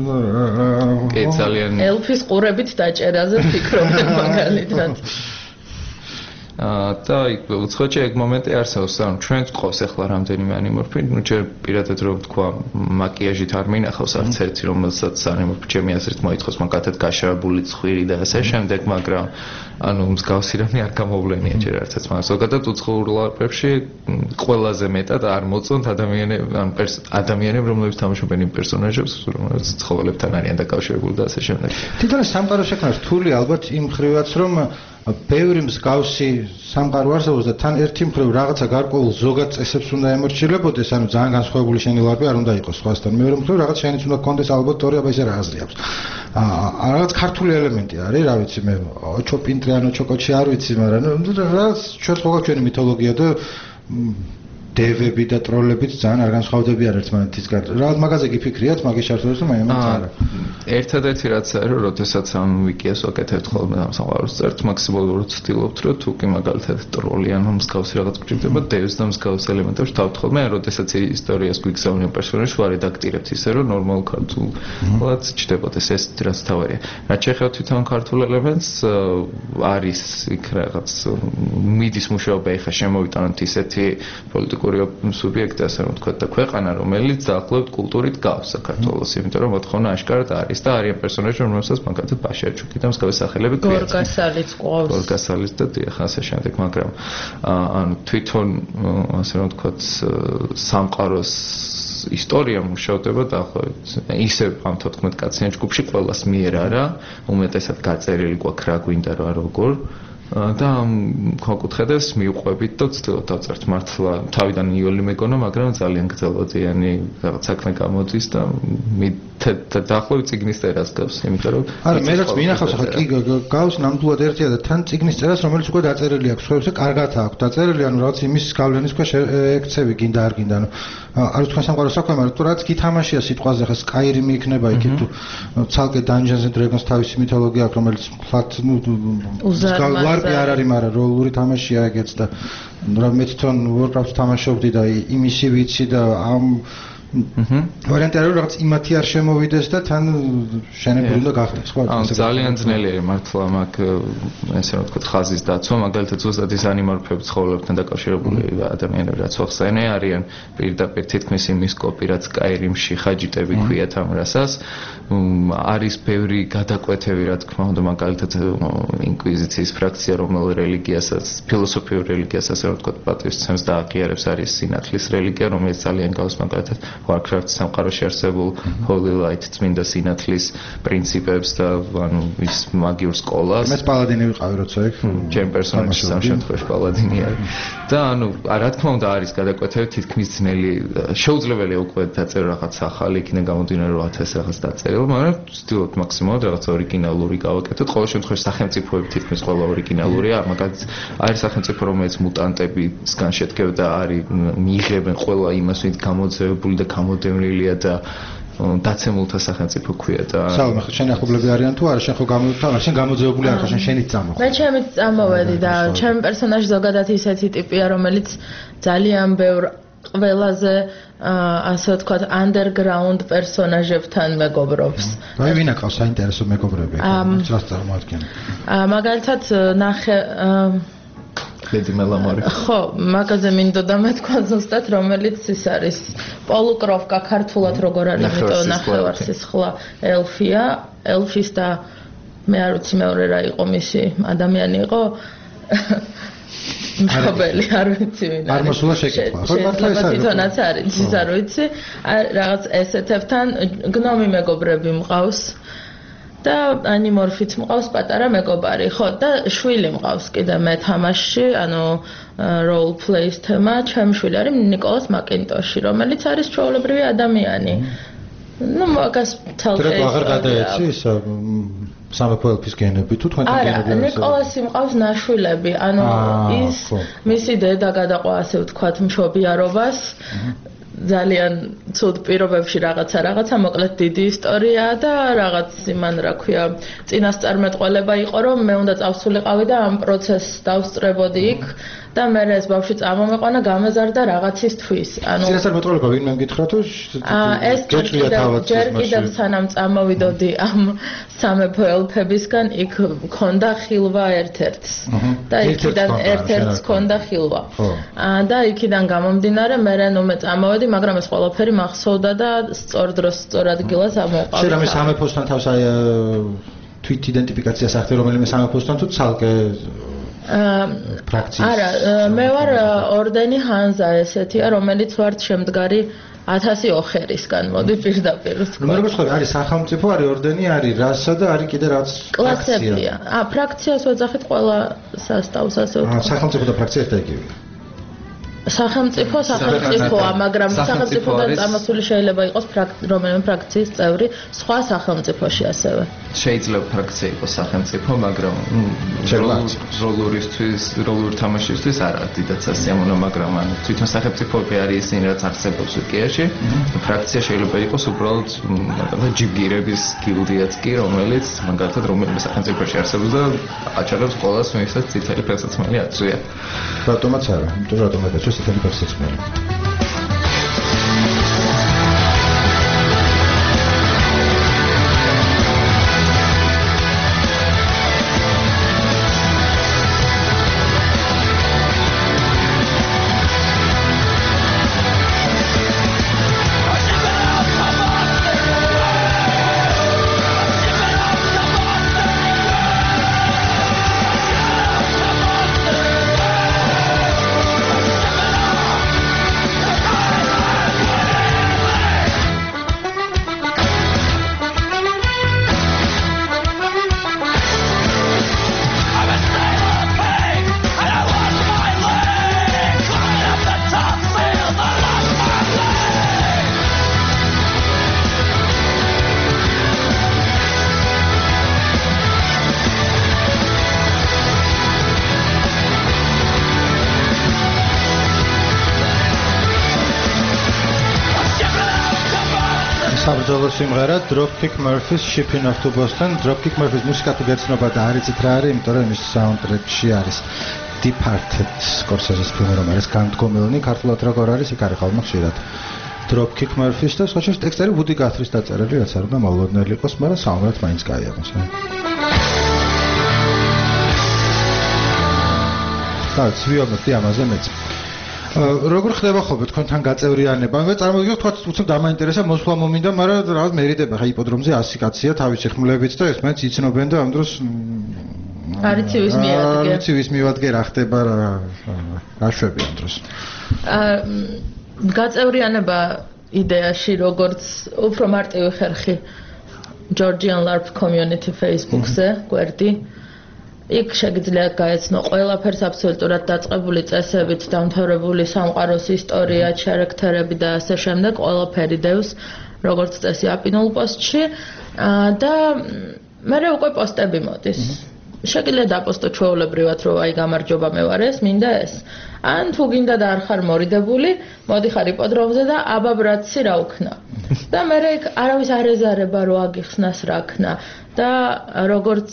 კი ძალიან ელფის ყურებით დაჭერაზე ფიქრობენ მაგალითად. და უცხოეთში ეგ მომენტი არსებობს, ანუ ჩვენ გვყავს ახლა რამდენიმე ანიმორფი, ნუ ჯერ პირადად რომ თქვა, მაკიაჟით არ მინახავს არც ერთი, რომელსაც ანიმორფი ჩემი აზრით მოითხოვს მაგათად გაშრებული ცხვირი და ასე შემდეგ, მაგრამ ანუ მსგავსი რამე არ გამოვლენია ჯერ არცაც, მაგრამ ზოგადად უცხოურ ლარპებში ყველაზე მეტად არ მოწონთ ადამიანები, რომლებიც თამაშობენ იმ პერსონაჟებს, რომლებიც ცხოველებთან არიან დაკავშირებული და ასე შემდეგ. თვითონ სამყარო შექმნა რთული ალბათ იმ ხრივაც, რომ ბევრი მსგავსი სამყარო არსებობს და თან ერთი მხრივ რაღაცა გარკვეულ ზოგად წესებს უნდა ემორჩილებოდეს, ანუ ძალიან განსხვავებული შენი ლარპი არ უნდა იყოს სხვასთან. მეორე მხრივ რაღაც შენიც უნდა გქონდეს ალბათ თორე აბა ისე რა აზრი აქვს. რაღაც ქართული ელემენტი არის, რა ვიცი მე, ოჩო პინტრე ან ოჩო კოჩი არ ვიცი, მაგრამ რაღაც ჩვენ ხოლმე ჩვენი მითოლოგია და დევები და ტროლებიც ძალიან არ განსხვავდებიან ერთმანეთისგან. რაღაც მაგაზე გიფიქრიათ, მაგის შარტოებს და მაინც არა. ერთადერთი რაც არის, რომ როდესაც ამ ვიკიას ვაკეთებთ ხოლმე ამ სამყაროს წერტს, მაქსიმალურად ვცდილობთ, რომ თუ კი მაგალითად ტროლი ან მსგავსი რაღაც გჭირდება, დევს და მსგავს ელემენტებს თავთ ხოლმე, როდესაც ისტორიას გვიგზავნიან პერსონაჟს, ვარედაქტირებთ ისე, რომ ნორმალ ქართულად ჩდებოდეს ეს რაც თავია. რაც შეეხება თვითონ ქართულ ელემენტს, არის იქ რაღაც მიდის მუშაობა, ეხა შემოვიტანოთ ისეთი პოლიტიკური პოლიტიკური სუბიექტი, ასე რომ ვთქვათ, და ქვეყანა, რომელიც დაახლოებით კულტურით გავს საქართველოს, იმიტომ რომ მოთხოვნა აშკარად არის და არიან პერსონაჟები, რომელსაც მაგალითად ბაშარჩუკი და მსგავსი სახელები ქვია. გორგასალიც ყავს. გორგასალიც და დიახ, ასე შემდეგ, მაგრამ ანუ თვითონ ასე რომ ვთქვათ, სამყაროს ისტორია მუშავდება დაახლოებით ისე ამ 14 კაციან ჯგუფში ყველას მიერ არა, უმეტესად გაწერილი გვაქვს რა გვინდა რა როგორ და კონკრეტებს მიუყვებით და ვცდილობ დავწერთ მართლა თავიდან იოლი მეგონა, მაგრამ ძალიან გრძელვადიანი რაღაც საქმე გამოდის და დაახლოებით წიგნის წერას გავს, იმიტომ რომ არა, მე რაც მინახავს ახლა კი გავს ნამდვილად ერთია და თან წიგნის წერას, რომელიც უკვე დაწერილი აქვს, ხოებზე კარგად აქვს დაწერილი, ანუ რაღაც იმის გავლენის ქვეშ ექცევი გინდა არ გინდა, ანუ არ თქვენ სამყაროს საქმე, მაგრამ თუ რაც გითამაშია სიტყვაზე, ხა Skyrim-ი იქნება იქით თუ ცალკე Dungeons and Dragons თავისი მითოლოგია აქვს, რომელიც ფლათ ლარპი არ არის, მაგრამ როლური თამაშია ეგეც და რა მე თვითონ Warcraft თამაშობდი და იმისი ვიცი და ამ ვარიანტი არის რაღაც იმათი არ შემოვიდეს და თან შენებული უნდა გახდეს ხო? ანუ ძალიან ძნელია მართლა მაგ ესე რომ ვთქვათ ხაზის დაცვა, მაგალითად ზუსტად ის ანიმორფები ცხოველებთან დაკავშირებული ადამიანები რაც ახსენე არიან პირდაპირ თითქმის იმის კოპი რაც Skyrim-ში ხაჯიტები ქვიათ ამ რასას. არის ბევრი გადაკვეთები რა თქმა უნდა, მაგალითად ინკვიზიციის ფრაქცია რომელ რელიგიასაც, ფილოსოფიურ რელიგიასაც ასე რომ ვთქვათ პატივისცემს და აღიარებს არის სინათლის რელიგია, რომელიც ძალიან გავს მაგალითად Warcraft სამყაროში არსებულ Holy Light წმინდა სინათლის პრინციპებს და ანუ ის მაგიურ სკოლას. მეც პალადინი ვიყავი როცა იქ. ჩემ პერსონაჟი სამ შემთხვევაში პალადინი არის. და ანუ რა თქმა უნდა არის გადაკვეთები თითქმის ძნელი, შეუძლებელია უკვე დაწერო რაღაც ახალი იქიდან გამომდინარე რომ 1000 რაღაც დაწერილ, მაგრამ ვცდილობთ მაქსიმალურად რაღაც ორიგინალური გავაკეთოთ. ყოველ შემთხვევაში სახელმწიფოები თითქმის ყველა ორიგინალურია, მაგალითად არის სახელმწიფო რომელიც მუტანტებისგან შედგება და არის მიიღებენ ყველა იმას ვინც გამოძევებული და გამოდევნილია და დაცემულთა სახელმწიფო ქვია და საუბრობ შენ ახლობლები არიან თუ არა, შენ ხო შენ გამოძევებული არ ხარ, შენ შენით წამოხარ. მე ჩემით წამოვედი და ჩემი პერსონაჟი ზოგადად ისეთი ტიპია, რომელიც ძალიან ბევრ ყველაზე ასე ვთქვათ underground პერსონაჟებთან მეგობრობს. აი ვინ აკავს საინტერესო მეგობრები, რაც წარმოადგენს. მაგალითად ნახე ლედი მელამორი. ხო, მაგაზე მინდოდა მეთქვა ზუსტად, რომელიც ის არის პოლუკროვკა ქართულად როგორ არის, იმიტომ ნახევარსისხლა ელფია, ელფის და მე არ ვიცი მეორე რა იყო მისი ადამიანი იყო. მშობელი არ ვიცი ვინ არის. არ მოსულა შეკითხვა. ხო, მართლა ეს არის. თვითონაც არის, ის არ ვიცი. რაღაც ესეთებთან გნომი მეგობრები მყავს. და ანიმორფიც მყავს პატარა მეგობარი, ხო, და შვილი მყავს კიდე მე თამაშში, ანუ role plays თემა, ჩემი შვილი არის ნიკოლას მაკინტოში, რომელიც არის ჩვეულებრივი ადამიანი. ну მაგას თალკე თუ აღარ გადაეცი ის სამეფო ელფის გენები თუ თქვენთან გენები არა ნიკოლასი მყავს ნაშვილები, ანუ ის მისი დედა გადაყვა ასე ვთქვათ მშობიარობას ძალიან ცუდ პირობებში რაღაცა მოკლედ დიდი ისტორიაა და რაღაც იმან რა ქვია წინასწარმეტყველება იყო რომ მე უნდა წავსულიყავი და ამ პროცესს დავსწრებოდი იქ და მე ეს ბავშვი წამომეყვანა გამეზარდა რაღაცისთვის ანუ წინასწარმეტყველება ვინმე მგითხრა თუ ეს ჯერ კიდევ სანამ წამოვიდოდი ამ სამეფო ელფებისგან იქ მქონდა ხილვა ერთ-ერთს და იქიდან ერთ-ერთს მქონდა ხილვა და იქიდან გამომდინარე მე ნუ წამოვედი მაგრამ ეს ყველაფერი მახსოვდა და სწორ დროს სწორ ადგილას ამოყავდა. შეიძლება მე სამეფოსთან თავს აი თვით იდენტიფიკაციას ახდე რომელიმე სამეფოსთან თუ ცალკე პრაქციის. არა, მე ვარ ორდენი ჰანზა ესეთია, რომელიც ვარ შემდგარი 1000 ოხერისგან, მოდი პირდაპირ ვთქვა. ნუ როგორც ხარ, არის სახელმწიფო, არის ორდენი, არის რასა და არის კიდე რაც კლასებია. ფრაქციას ვეძახით ყველა სასტავს ასე ვთქვა. სახელმწიფო და ფრაქცია ერთად იგივეა. სახელმწიფოა, მაგრამ სახელმწიფოდან წამოსული შეიძლება იყოს რომელიმე ფრაქციის წევრი სხვა სახელმწიფოში ასევე. შეიძლება ფრაქცია იყოს სახელმწიფო, მაგრამ როლური თამაშისთვის არა დიდად სასიამოვნო, მაგრამ თვითონ სახელმწიფოები არის ისინი, რაც არსებობს ვიკიაში. ფრაქცია შეიძლება იყოს უბრალოდ ჯიბგირების გილდიაც კი, რომელიც მაგალითად რომელიმე სახელმწიფოში არსებობს და აჩაღებს ყველას, ვისაც წითელი ფეხსაცმელი აწვია. რატომაც არა, იმიტომ რომ რატომაც წითელი ფეხსაცმელი. საბრძოლო სიმღერა Dropkick Murphys Shipping Off to Boston. Dropkick Murphys მუსიკა თუ გეცნობა და არ იცით რა არის, იმიტომ რომ მის საუნდტრეკში არის Departed Scorsese-ის ფილმი, რომ არის განდგომილნი, ქართულად როგორ არის, იქ არის ხოლმე ხშირად Dropkick Murphys და სხვა შორის ტექსტები Woody Guthrie-ის დაწერილი, რაც არ უნდა მოულოდნელი იყოს, მაგრამ საუნდტრეკ მაინც გაიაროს. და ცვიობდი ამაზე მეც. როგორ ხდება ხოლმე თქვენთან გაწევრიანება? მე წარმოგიდგენთ თქვა უცებ დამაინტერესა მოსვლა მომინდა, მაგრამ რაღაც მერიდება ხა იპოდრომზე 100 კაცია თავისი ხმლებით და ერთმანეთს იცნობენ და ამ დროს არიცი ვის მივადგე რა ხდება რა შვები ამ დროს. გაწევრიანება იდეაში როგორც უფრო მარტივი ხერხი Georgian LARP community Facebook-ზე გვერდი იქ შეგიძლიათ გაეცნო ყველაფერს აბსოლუტურად დაწყებული წესებით, დამთავრებული სამყაროს ისტორია, ჩარაქტერები და ასე შემდეგ, ყველაფერი დევს, როგორც წესი აპინულ პოსტში და მე უკვე პოსტები მოდის. შეგიძლია დაპოსტო ჩვეულებრივად, რომ აი გამარჯობა მე ვარ ეს, მინდა ეს. ან თუ გინდა და არ ხარ მორიდებული, მოდიხარ იპოდრომზე და აბაბრაცი რა უქნა. და მე იქ არავის არ ეზარება რომ აგიხსნას რა ქნა. და როგორც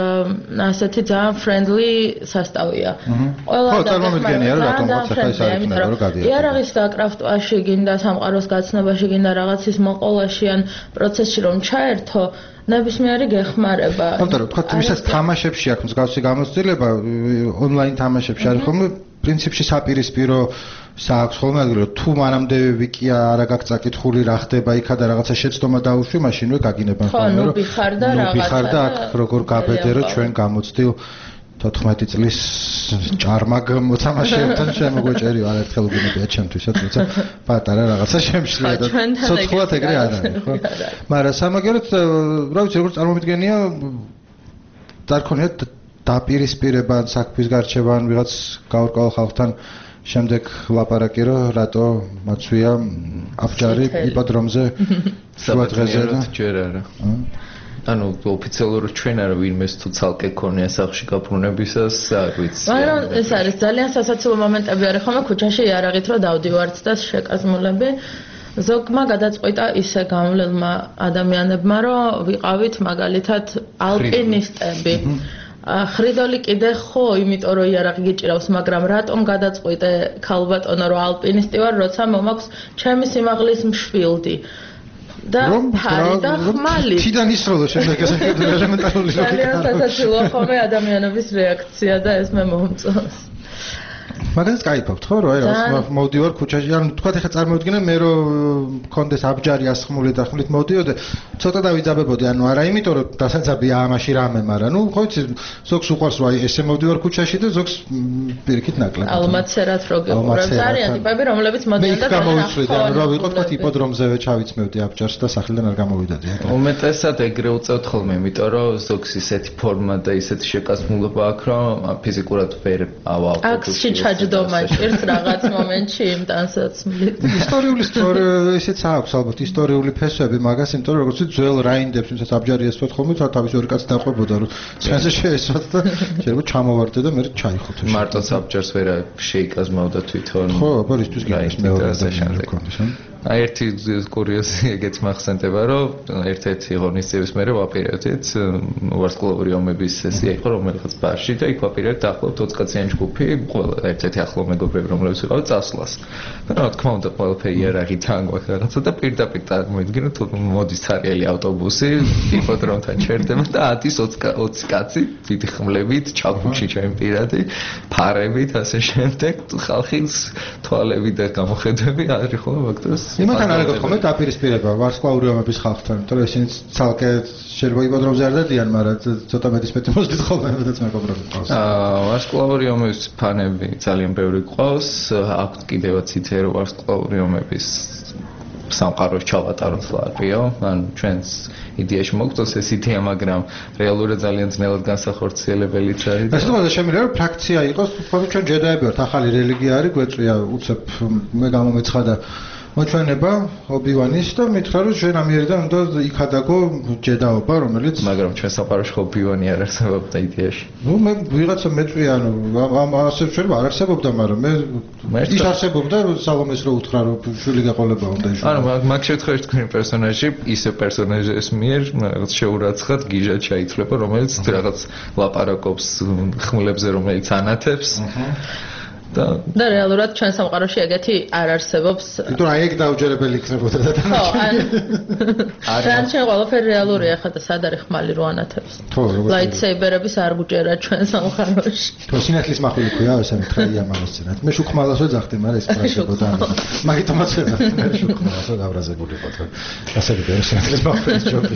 ასეთი ძალიან friendly სასტავია. ყველა წარმომიდგენია რომ რატომ ხარ ეს არის რომ გადიაჭრა. იარაღის საკრაფტვაში გინდა სამყაროს გაცნობაში გინდა რაღაცის მოყოლაში ან პროცესში რომ ჩაერთო ნებისმიერი გეხმარება. ამიტომ თქვა თუმცა თამაშებში აქვს მსგავსი გამოცდილება ონლაინ თამაშებში არის ხოლმე პრინციპში საპირისპირო საქვს ხოლმე რომ თუ მანამდე ვიკია არა გაქვს წაკითხული რა ხდება იქა და რაღაცა შეცდომა დაუშვი მაშინვე გაგინებენ ხოლმე რომ ბიხარ და რაღაცა აქ როგორ გაბედე რომ ჩვენ გამოცდილ 14 წლის ჭარმაგ მოთამაშეებთან შემოგვეჭერიო არაერთხელ უგინებია ჩემთვისაც თუმცა პატარა რაღაცა შემშლია და ცოცხლად ეგრე არ არის ხო მაგრამ სამაგერად რა ვიცი როგორ წარმომიდგენია დარქონიათ დაპირისპირება საქმის გარჩევა ან ვიღაც გაურკვეველ ხალხთან შემდეგ ლაპარაკი რომ რატო მაცვია აფჯარი იპოდრომზე შუა დღეზე და ჯერ არა ანუ ოფიციალურად ჩვენ არა ვინმეს თუ ცალკე ქონია სახში გაბრუნებისას არ ვიცი მაგრამ ეს არის ძალიან სასაცილო მომენტები არის ხომ ქუჩაში იარაღით რომ დავდივართ და შეკაზმულები ზოგმა გადაწყვიტა ისე გამლელმა ადამიანებმა რომ ვიყავით მაგალითად ალპინისტები ხრიდოლი კიდე ხო, იმიტომ რომ იარაღი გიჭირავს, მაგრამ რატომ გადაწყვიტე ქალბატონო რომ ალპინისტი ვარ, როცა მომაქვს ჩემი სიმაღლის მშვილდი. და ფარი და ხმალი. თიდან ისროლო შემდეგ ეს ელემენტარული ლოგიკა. ძალიან სასაცილოა ხოლმე ადამიანების რეაქცია და ეს მე მომწონს. მაგას кайფავთ ხო რა ეს მოვდივარ ქუჩაში ანუ თქვა ეხა წარმოვიდგინე მე რომ მქონდეს აბჯარი ასხმული და ხმლით მოვდიოდე ცოტა დავიძაბებოდი ანუ არა იმიტომ რომ დასაძაბია ამაში რამე მაგრამ ნუ ხო იცი ზოგს უყვარს რომ აი ესე მოვდივარ ქუჩაში და ზოგს პირიქით ნაკლები ალმაცერად რო გიყურებს არიან ტიპები რომლებიც მოდიან და გამოვიცვლიდი ანუ რა ვიყო თქვა იპოდრომზევე ჩავიცმევდი აბჯარს და სახლიდან არ გამოვიდოდი უმეტესად ეგრე უწევთ ხოლმე იმიტომ რომ ზოგს ისეთი ფორმა და ისეთი შეკასმულობა აქვს რომ ფიზიკურად ვერ ავავყოთ ჯდომა ჭირს რაღაც მომენტში იმ ტანსაცმლით. ისტორიული ესეც აქვს ალბათ ისტორიული ფესვები მაგას, იმიტომ რომ როგორც ძველ რაინდებს, ვინცაც აბჯარი ესვათ ხოლმე, თავის ორი კაცი დაყვებოდა, რომ სცენაზე შეესვათ და შეიძლება ჩამოვარდე და მე ჩაიხოთ. მარტო აბჯარს ვერ შეიკაზმავდა თვითონ. ხო, აბა ისთვის გიგეს მეორე და კონდიშენ. აი ერთი კურიოზი ეგეც მახსენდება, რომ ერთ-ერთი ღონისძიების მერე ვაპირებდით ვარსკვლავური ომების სესია იყო რომელიღაც ბარში და იქ ვაპირებდით დაახლოებით 20 კაციანი ჯგუფი, ყველა ერთ-ერთი ახლო მეგობრები რომლებიც ვიყავით წასვლას. და რა თქმა უნდა ყველაფერი იარაღი თანგვა რაღაცა და პირდაპირ წარმოიდგინოთ მოდის თარიელი ავტობუსი იპოდრომთან ჩერდება და 10-20 კაცი დიდი ხმლებით, ჩაქუჩი ჩემი პირადი, ფარებით ასე შემდეგ ხალხის თვალები და გამოხედები არის ხოლმე მაგდროს იმათთან არ ეკითხო მე დაპირისპირება ვარსკვლავური ომების ხალხთან, იმიტომ რომ ისინი ცალკე შეიძლება იპოდრომზე არ დადიან, მაგრამ ცოტა მეტი მოსდით ხოლმე, როდესაც მეგობრები ყავს. ვარსკვლავური ომების ფანები ძალიან ბევრი ყავს, აქვს კიდევაც ითე რომ ვარსკვლავური ომების სამყაროს ჩავატაროთ ლარპიო, ან ჩვენს იდეაში მოგწოს ეს იდეა, მაგრამ რეალურად ძალიან ძნელად განსახორციელებელიც არის. ეს თუმცა შემიძლია რომ ფრაქცია იყოს, თქო ჩვენ ჯედაები ვართ, ახალი რელიგია არის, გვეწვია უცებ მე გამომეცხადა მოჩვენება ობივანის და მითხრა რომ ჩვენ ამიერიდან უნდა იქადაგო ჯედაობა, რომელიც მაგრამ ჩვენ საყაროში ობივანი არ არსებობდა იდეაში. ნუ მე ვიღაცა მეწვია, ამ ასე ჩვენ არ არსებობდა, მაგრამ მე ის არსებობდა, სალომეს რო უთხრა რომ შვილი გაყოლება უნდა იშვა. არა, მაგ შემთხვევაში თქვენი პერსონაჟი ისე პერსონაჟის მიერ რაღაც შეურაცხად გიჟად შეიცვლება, რომელიც რაღაც ლაპარაკობს ხმლებზე, რომელიც ანათებს. და რეალურად ჩვენ სამყაროში ეგეთი არ არსებობს. იმიტომ აი ეგ დაუჯერებელი იქნებოდა და ხო, ან ჩვენ ყველაფერი რეალურია ხა და სად არის ხმალი რო ანათებს. ლაიტსეიბერების არ გუჯერა ჩვენ სამყაროში. თუ სინათლის מחული ქვია ესე მითხრა ამას წინათ. მე შუქმალას ვეძახდი, მაგრამ ეს პრაშებოდა. მაგითომაც მე შუქმალას დავრაზებული ყოთო. ასე გიყო სინათლის მახვილის ჯობია.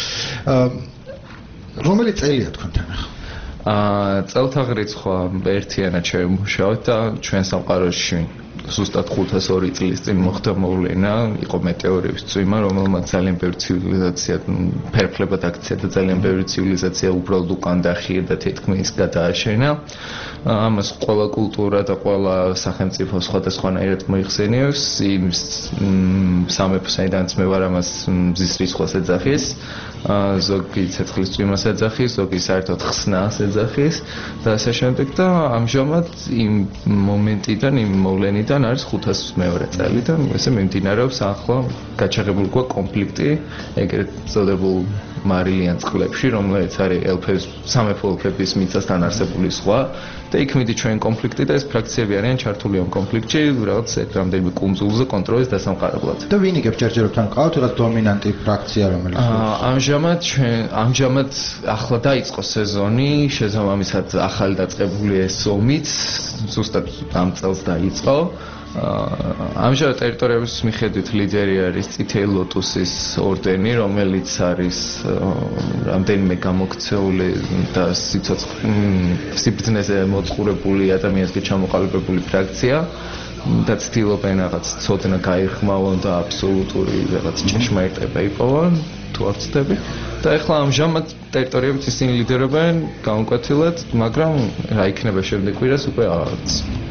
რომელი წელია თქვენთან ახლა? წელთა რიცხვი ერთიანად შევმუშავეთ და ჩვენ სამყაროში ზუსტად 502 წლის წინ მოხდა მოვლენა, იყო მეტეორების წვიმა, რომელმაც ძალიან ბევრი ცივილიზაცია ფერფლებად აქცია და ძალიან ბევრი ცივილიზაცია უბრალოდ უკან დახია და თითქმის გადააშენა. ამას ყველა კულტურა და ყველა სახელმწიფო სხვადასხვანაირად მოიხსენიებს. იმ სამეფო საიდანაც მე ვარ ამას მზის რისხვას ეძახის. ზოგი ცეცხლის წვიმას ეძახის, ზოგი საერთოდ ხსნას ეძახის და ასე შემდეგ და ამჟამად იმ მომენტიდან, იმ მოვლენიდან არის 502 წელი და ესე მიმდინარეობს ახლა გაჩაღებული გვაქვს კონფლიქტი ეგრეთ წოდებულ მარილიან წყლებში, რომელიც არის ელფების სამეფო ელფების მიწასთან არსებული სხვა და იქ მიდის ჩვენ კონფლიქტი და ეს ფრაქციები არიან ჩართული ამ კონფლიქტში რაღაც რამდენიმე კუნძულზე კონტროლის დასამყარებლად. და ვინ იგებს ჯერჯერობ თან ყავთ რა დომინანტი ფრაქცია რომელიც ამჟამად ახლა დაიწყო სეზონი, შესაბამისად ახალი დაწყებული ეს ომიც ზუსტად ამ წელს დაიწყო. ამჟამად ტერიტორიების მიხედვით ლიდერი არის წითელი ლოტუსის ორდენი, რომელიც არის რამდენიმე გამოქცეული და სიბრძნეზე მოწყურებული ადამიანის ჩამოყალიბებული ფრაქცია და ცდილობენ რაღაც ცოდნა გაიხმავონ და აბსოლუტური რაღაც ჭეშმარიტება იპოვონ თუ არ ვცდები და ახლა ამჟამად ტერიტორიებით ისინი ლიდერობენ განკვეთილად, მაგრამ რა იქნება შემდეგ კვირას უკვე აღარც.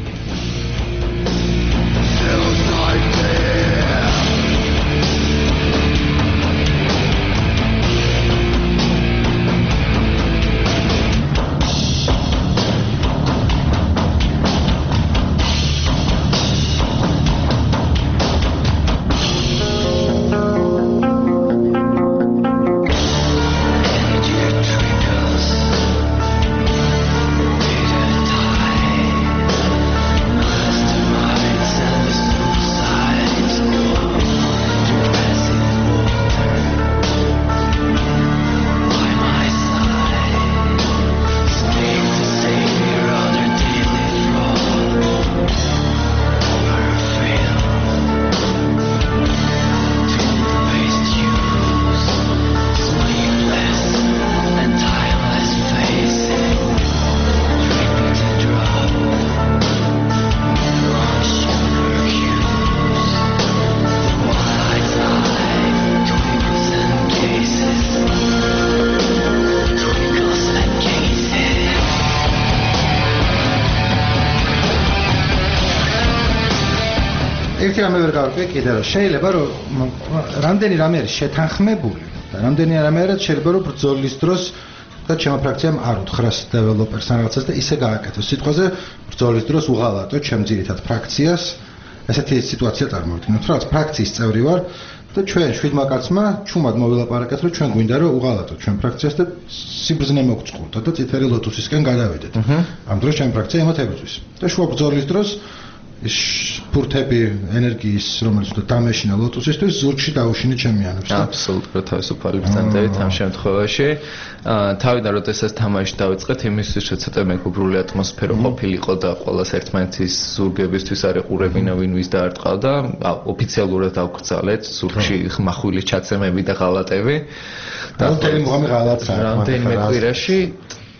ერთი რამე ვერ გავარკვიე კიდე რომ შეიძლება რომ რამდენი რამე არის შეთანხმებული და რამდენი რამე არის შეიძლება რომ ბრძოლის დროს და ჩემო ფრაქციამ არ უთხრას დეველოპერს ან რაღაცას და ისე გააკეთოს სიტყვაზე ბრძოლის დროს უღალატო ჩემ ძირითად ფრაქციას ესეთი სიტუაცია წარმოვიდგინოთ რომ ფრაქციის წევრი ვარ და ჩვენ შვიდმა კაცმა ჩუმად მოვილაპარაკეთ რომ ჩვენ გვინდა რომ უღალატოთ ჩვენ ფრაქციას და სიბრძნე მოგწყურდეთ და წითელი ლოტუსისკენ გადავიდეთ ამ დროს ჩემი ფრაქცია იმათ ებრძვის და შუა ბრძოლის დროს ის ფურთები ენერგიის რომელიც უნდა დამეშინა ლოტუსისთვის ზურგში დაუშინე ჩემიანებს და აბსოლუტურად თავისუფალი ბრძანდებით ამ შემთხვევაში თავიდან როდესაც თამაში დავიწყეთ იმისთვის რომ ცოტა მეგობრული ატმოსფერო ყოფილიყო და ყველას ერთმანეთის ზურგებისთვის არ ეყურებინა ვინ ვის დაარტყავდა ოფიციალურად დავკრძალეთ ზურგში ხმახვილის ჩაცემები და ღალატები და მთელი მუღამი ღალატს რამდენიმე კვირაში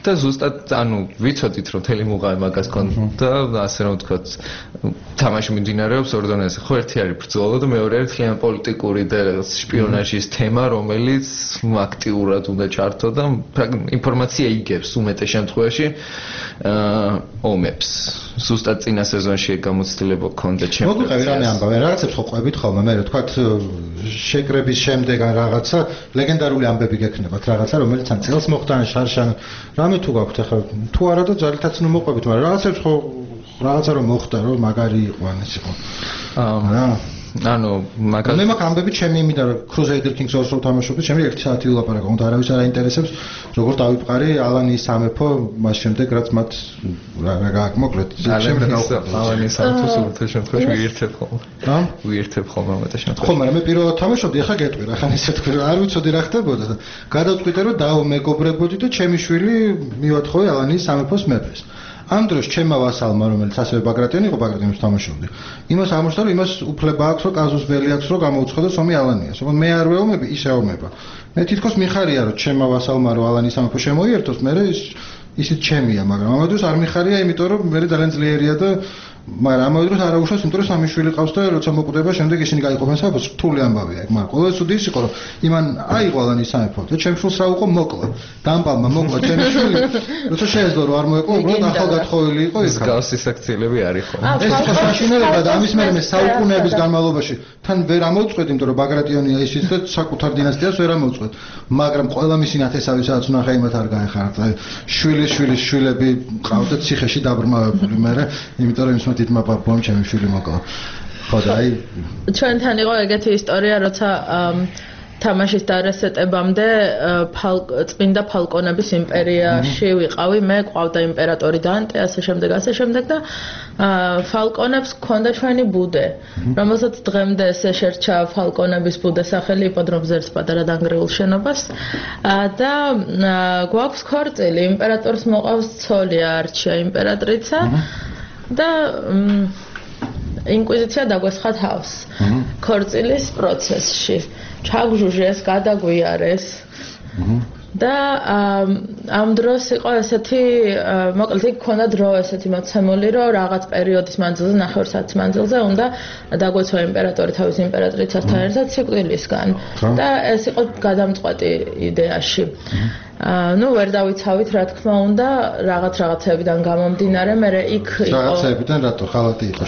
და ზუსტად ანუ ვიცოდით რომ თელი მუღა მაგას ქონდა ასე რომ ვთქვათ თამაში მიმდინარეობს ორ დონეზე ხო ერთი არის ბრძოლა და მეორე არის ძალიან პოლიტიკური და შპიონაჟის თემა რომელიც აქტიურად უნდა ჩართო და ინფორმაცია იგებს უმეტეს შემთხვევაში ომებს ზუსტად წინა სეზონში გამოცდილება ქონდა ჩემს მოგვიყევი რამე ამბავენ რაღაცებს ხო ყვებით ხოლმე მე ვთქვათ შეკრების შემდეგ ან რაღაცა ლეგენდარული ამბები გექნებათ რაღაცა რომელიც ან წელს მოხდა ან შარშან რამე თუ გაქვთ ახლა თუ არა და ძალითაც ნუ მოყვებით მაგრამ რაღაცებს ხო რაღაცა რომ მოხდა რომ მაგარი იყო ან ეს იყო ანუ მაგალითად მე მაგ ამბები ჩემი იმიდან რომ Crusader Kings ორსო თამაშობდი ჩემი 1 საათი ვილაპარაკო უნდა არავის არ აინტერესებს როგორ დავიფყარი ალანის სამეფო მას შემდეგ რაც მათ რა გააკ მოკლედ ალანის სამეფოს უერთო შემთხვევაში ვიერთებ ხოლმე რა ვიერთებ ხოლმე უმეტეს შემთხვევაში ხო მაგრამ მე პირველად თამაშობდი ახლა გეტყვი რა ხან ისე თქვი რომ არ ვიცოდი რა ხდებოდა და გადავწყვიტე რომ დავმეგობრებოდი და ჩემი შვილი მივათხოვე ალანის სამეფოს მეფეს ამ დროს ჩემმა ვასალმა რომელიც ასევე ბაგრატიანი იყო ბაგრატიანს თამაშობდი იმას აღმოჩნდა რომ იმას უფლება აქვს რომ კაზუს ბელი აქვს რომ გამოუცხადოს ომი ალანიას ოღონდ მე არ ვეომები ის ეომება მე თითქოს მიხარია რომ ჩემმა ვასალმა რომ ალანის სამეფო შემოიერთოს მე ისიც ჩემია მაგრამ ამ დროს არ მიხარია იმიტომ რომ მე ძალიან ძლიერია და მაგრამ ამ დროს არ აუშვას იმიტომ რომ სამი შვილი ყავს და როცა მოკვდება შემდეგ ისინი გაიყოფენ სამეფოს რთული ამბავია ეგ მაგრამ ყოველ სუდი ის იყო რომ იმან აიღო ალანის სამეფო და ჩემს შვილს რა უყო მოკლა დამპალმა მოკლა ჩემი შვილი როცა შეეძლო რომ არ მოეყო უბრალოდ ახალ გათხოვილი იყო ეს გასის აქციელები არ იყო ეს ხო საშინელება და ამის მერე საუკუნეების განმავლობაში თან ვერ ამოუწყვეთ იმიტომ რომ ბაგრატიონია ისიც და საკუთარ დინასტიას ვერ ამოუწყვეთ მაგრამ ყველა მისი ნათესავი სადაც უნახა იმათ არ გაეხარდა შვილის შვილები ყავდა ციხეში დაბრმავებული მერე იმიტომ რომ ის დიდმა პაპამ ჩემი შვილი მოკლა. ხო და აი ჩვენთან იყო ეგეთი ისტორია, როცა თამაშის დარესეტებამდე წმინდა ფალკონების იმპერიაში ვიყავი, მე ყავდა იმპერატორი დანტე, ასე შემდეგ და ფალკონებს ჰქონდა ჩვენი ბუდე, რომელსაც დღემდე ესე შერჩა ფალკონების ბუდე სახელი იპოდრომს ერთ პატარა დანგრეულ შენობას და გვაქვს ქორწილი, იმპერატორს მოყავს ცოლი არჩია იმპერატრიცა და ინკვიზიცია დაგვესხა თავს ქორწილის პროცესში ჩაგჟუჟეს გადაგვიარეს და ამ დროს იყო ესეთი მოკლედ იქ ქონდა დრო ესეთი მოცემული რომ რაღაც პერიოდის მანძილზე ნახევარ საათის მანძილზე უნდა დაგვეცვა იმპერატორი თავის იმპერატრიცასთან ერთად სიკვდილისგან და ეს იყო გადამწყვეტი იდეაში ну ვერ დავიცავით რა თქმა უნდა რაღაცებიდან გამომდინარე მე იქ იყო რაღაცებიდან რატო ღალატი იყო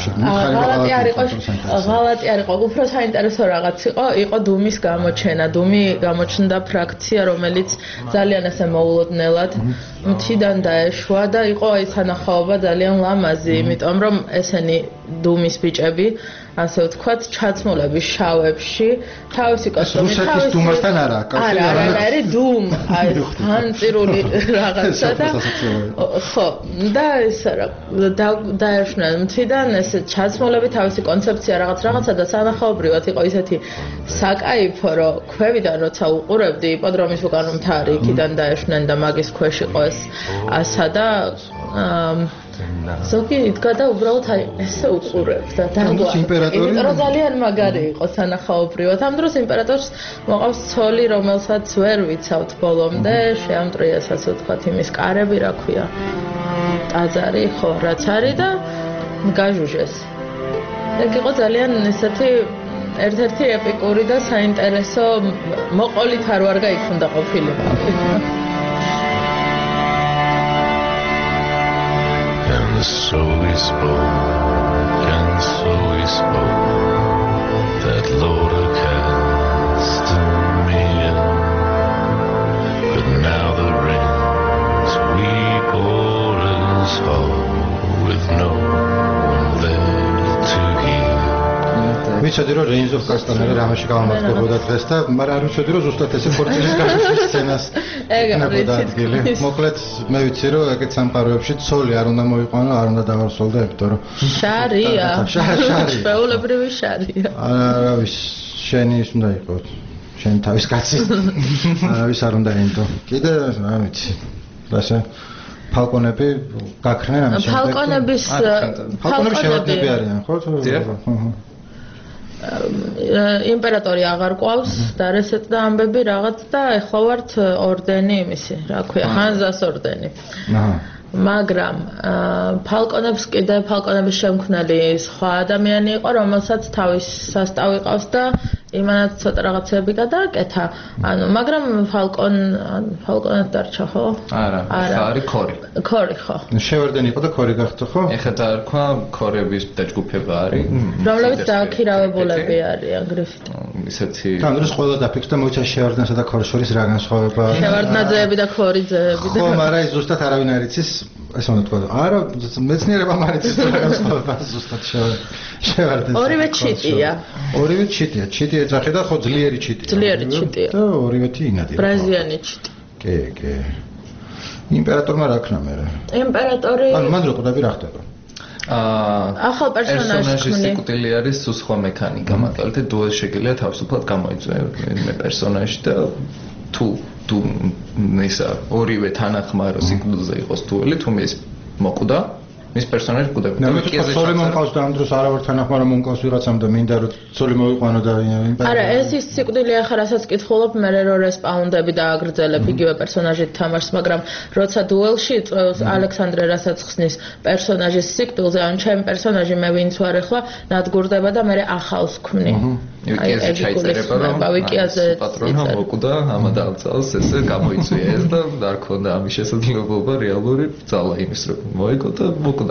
ღალატი არ იყო უფრო საინტერესო რაღაც იყო დუმის გამოჩენა დუმი გამოჩნდა ფრაქცია რომელიც ძალიან ესე მოულოდნელად მთიდან დაეშვა და იყო აი სანახაობა ძალიან ლამაზი იმიტომ რომ ესენი დუმის ბიჭები ასე ვთქვათ ჩაცმულები შავებში თავისი კოსტუმი რუსეთის დუმასთან არა არა დუმ აი განწირული რაღაცა და ხო და ეს დაეშვა მთიდან ესე ჩაცმულები თავისი კონცეფცია რაღაცა და სანახაობრივად იყო ისეთი საკაიფო რომ ქვევიდან როცა უყურებდი იპოდრომის უკან მთარი იქიდან დაეშვნენ და მაგის ქვეშ იყო ეს ასა და ზოგი იდგა და უბრალოდ აი ესე უყურებდა და იმიტომ რომ ძალიან მაგარი იყო სანახაობრივად ამ დროს იმპერატორს მოყავს ცოლი რომელსაც ვერ ვიცავთ ბოლომდე შეამტრია ასე ვთქვათ იმის კარები რა ქვია ტაძარი ხო რაც არის და გაჟუჟეს ეგ იყო ძალიან ესეთი ერთ-ერთი ეპიკური და საინტერესო მოყოლით არ ვარ გაიქონდა ყოფილი And slowly spoke that Lord cast me in. But now the rains weep o'er us all with no one there to hear. ვიცოდი რომ Reigns of Castamere რამაში გამომადგებოდა დღეს და მაგრამ არ ვიცოდი რომ ზუსტად ესე ქორწილის გაშვების სცენას ეგრე ადგილი. მოკლედ მე ვიცი რომ ეგეთ სამყაროებში ცოლი არ უნდა მოიყვანო, არ უნდა დავარსოლდე, იმიტომ რომ შარია. ჩვეულებრივი შარია. არავის შენი ის უნდა იყოს. შენი თავის კაცი. არავის არ უნდა ენდო. კიდე რა ვიცი. ასე ფალკონები გაქრნენ ამის შემდეგ. ფალკონების შევარდნები არიან, ხო? იმპერატორი აღარ ყავს და რესეტდა ამბები რაღაც და ეხლა ვართ ორდენი იმისი, რა ქვია, ხანზას ორდენი. მაგრამ ფალკონებს კიდე ფალკონების შემქმნელი სხვა ადამიანი იყო, რომელსაც თავის სასტავი ყავს და იმანაც ცოტა რაღაცები გადააკეთა. ანუ მაგრამ ფალკონად დარჩა ხო? არა, არის ქორი. ქორი ხო. შევარდენი იყო და ქორი გახდა ხო? ეხლა დაარქვა ქორების დაჯგუფება არის. რომლებიც დააქირავებულები არიან გრიფით. ისეთი ანუ ეს ყველა დაფიქს და მოიცა შევარდნასა და ქორის შორის რა განსხვავება არის? შევარდნაძეები და ქორიძეები და ხო, მაგრამ ის ზუსტად არავინ არ იცის, ესე უნდა თქვა. არა, მეცნიერებამ არ იცის რა განსხვავება ზუსტად შევარდნას. ორივე ჩიტია. ორივე ჩიტია, ჩიტი ეძახი და ხო ძლიერი ჩიტია. ძლიერი ჩიტია. და ორივეთი ინადია. ბრაზიანი ჩიტი. კი. იმპერატორმა რა ქნა მე? იმპერატორი ანუ მან რო ყვდები რა ხდება? ახალ პერსონაჟის სიკვდილი არის სხვა მექანიკა, მაგალითად დუელს შეგიძლია თავისუფლად გამოიწვია მე პერსონაჟი და თუ ისა ორივე თანახმარო სიკვდილზე იყოს დუელი, თუ მის მოკვდა მის პერსონაჟი კვდება. და მე ცოლი მომყავს და ამ დროს არავარ თანახმარო მომყავს ვიღაცამ და მინდა რომ ცოლი მოვიყვანო და არა, ეს ის სიკვდილი ახლა რასაც კითხულობ, მე რო რესპაუნდები და აგრძელებ იგივე პერსონაჟით თამაშს, მაგრამ როცა დუელში წევს ალექსანდრე რასაც ხსნის პერსონაჟის სიკვდილზე, ან ჩემი პერსონაჟი მე ვინც ვარ ახლა, ნადგურდება და მე ახალს ქმნი. ვიკიაზე ჩაიწერება რომ ვიკიაზე პატრონა მოკვდა, ამადალ წელს ესე გამოიწვია ეს და არ ქონდა ამის შესაძლებლობა რეალური ძალა იმის რომ მოიგო და მოკვდა.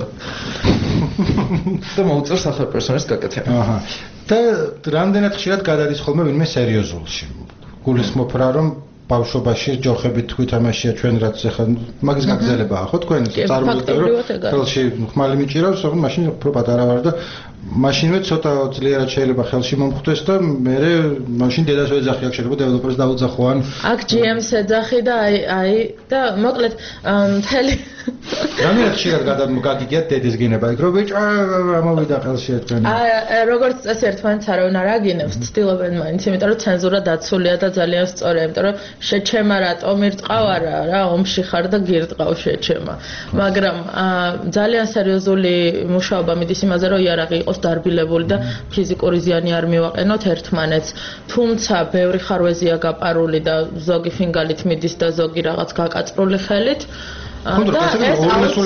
და მოუწევს ახალ პერსონაჟს გაკეთება. აჰა. და რამდენად ხშირად გადადის ხოლმე ვინმე სერიოზულში? გულისხმობ რა რომ ბავშვობაში ჯოხებით თვითამაშია ჩვენ რაც ახლა მაგის გაგზელებაა ხო თქვენ წარმოიდგინეთ რომ ხელში ხმალი მიჭირავს, ხო მაშინ უფრო პატარა ვარ და მაშინვე ცოტა ძლიერად შეიძლება ხელში მომხვდეს და მე მაშინ დედას ვეძახი აქ შეიძლება დეველოპერს დავუძახო ან აქ GM-ს ეძახი და აი და მოკლედ მთელი რამდენად ხშირად გაგიგიათ დედის გინება იქ რომ ბიჭო ამოვიდა ხელში თქვენ როგორც წესი ერთმანეთს არავინ არ აგინებს ცდილობენ მაინც იმიტომ რომ ცენზურა დაცულია და ძალიან სწორია იმიტომ რომ შეჩემა რატომ ირტყავარა რა ომში ხარ და გირტყავ შეჩემა მაგრამ ძალიან სერიოზული მუშაობა მიდის იმაზე რომ იარაღი იყოს დარბილებული და ფიზიკური ზიანი არ მივაყენოთ ერთმანეთს თუმცა ბევრი ხარვეზია გაპარული და ზოგი ფინგალით მიდის და ზოგი რაღაც გაკაწრული ხელით და ეს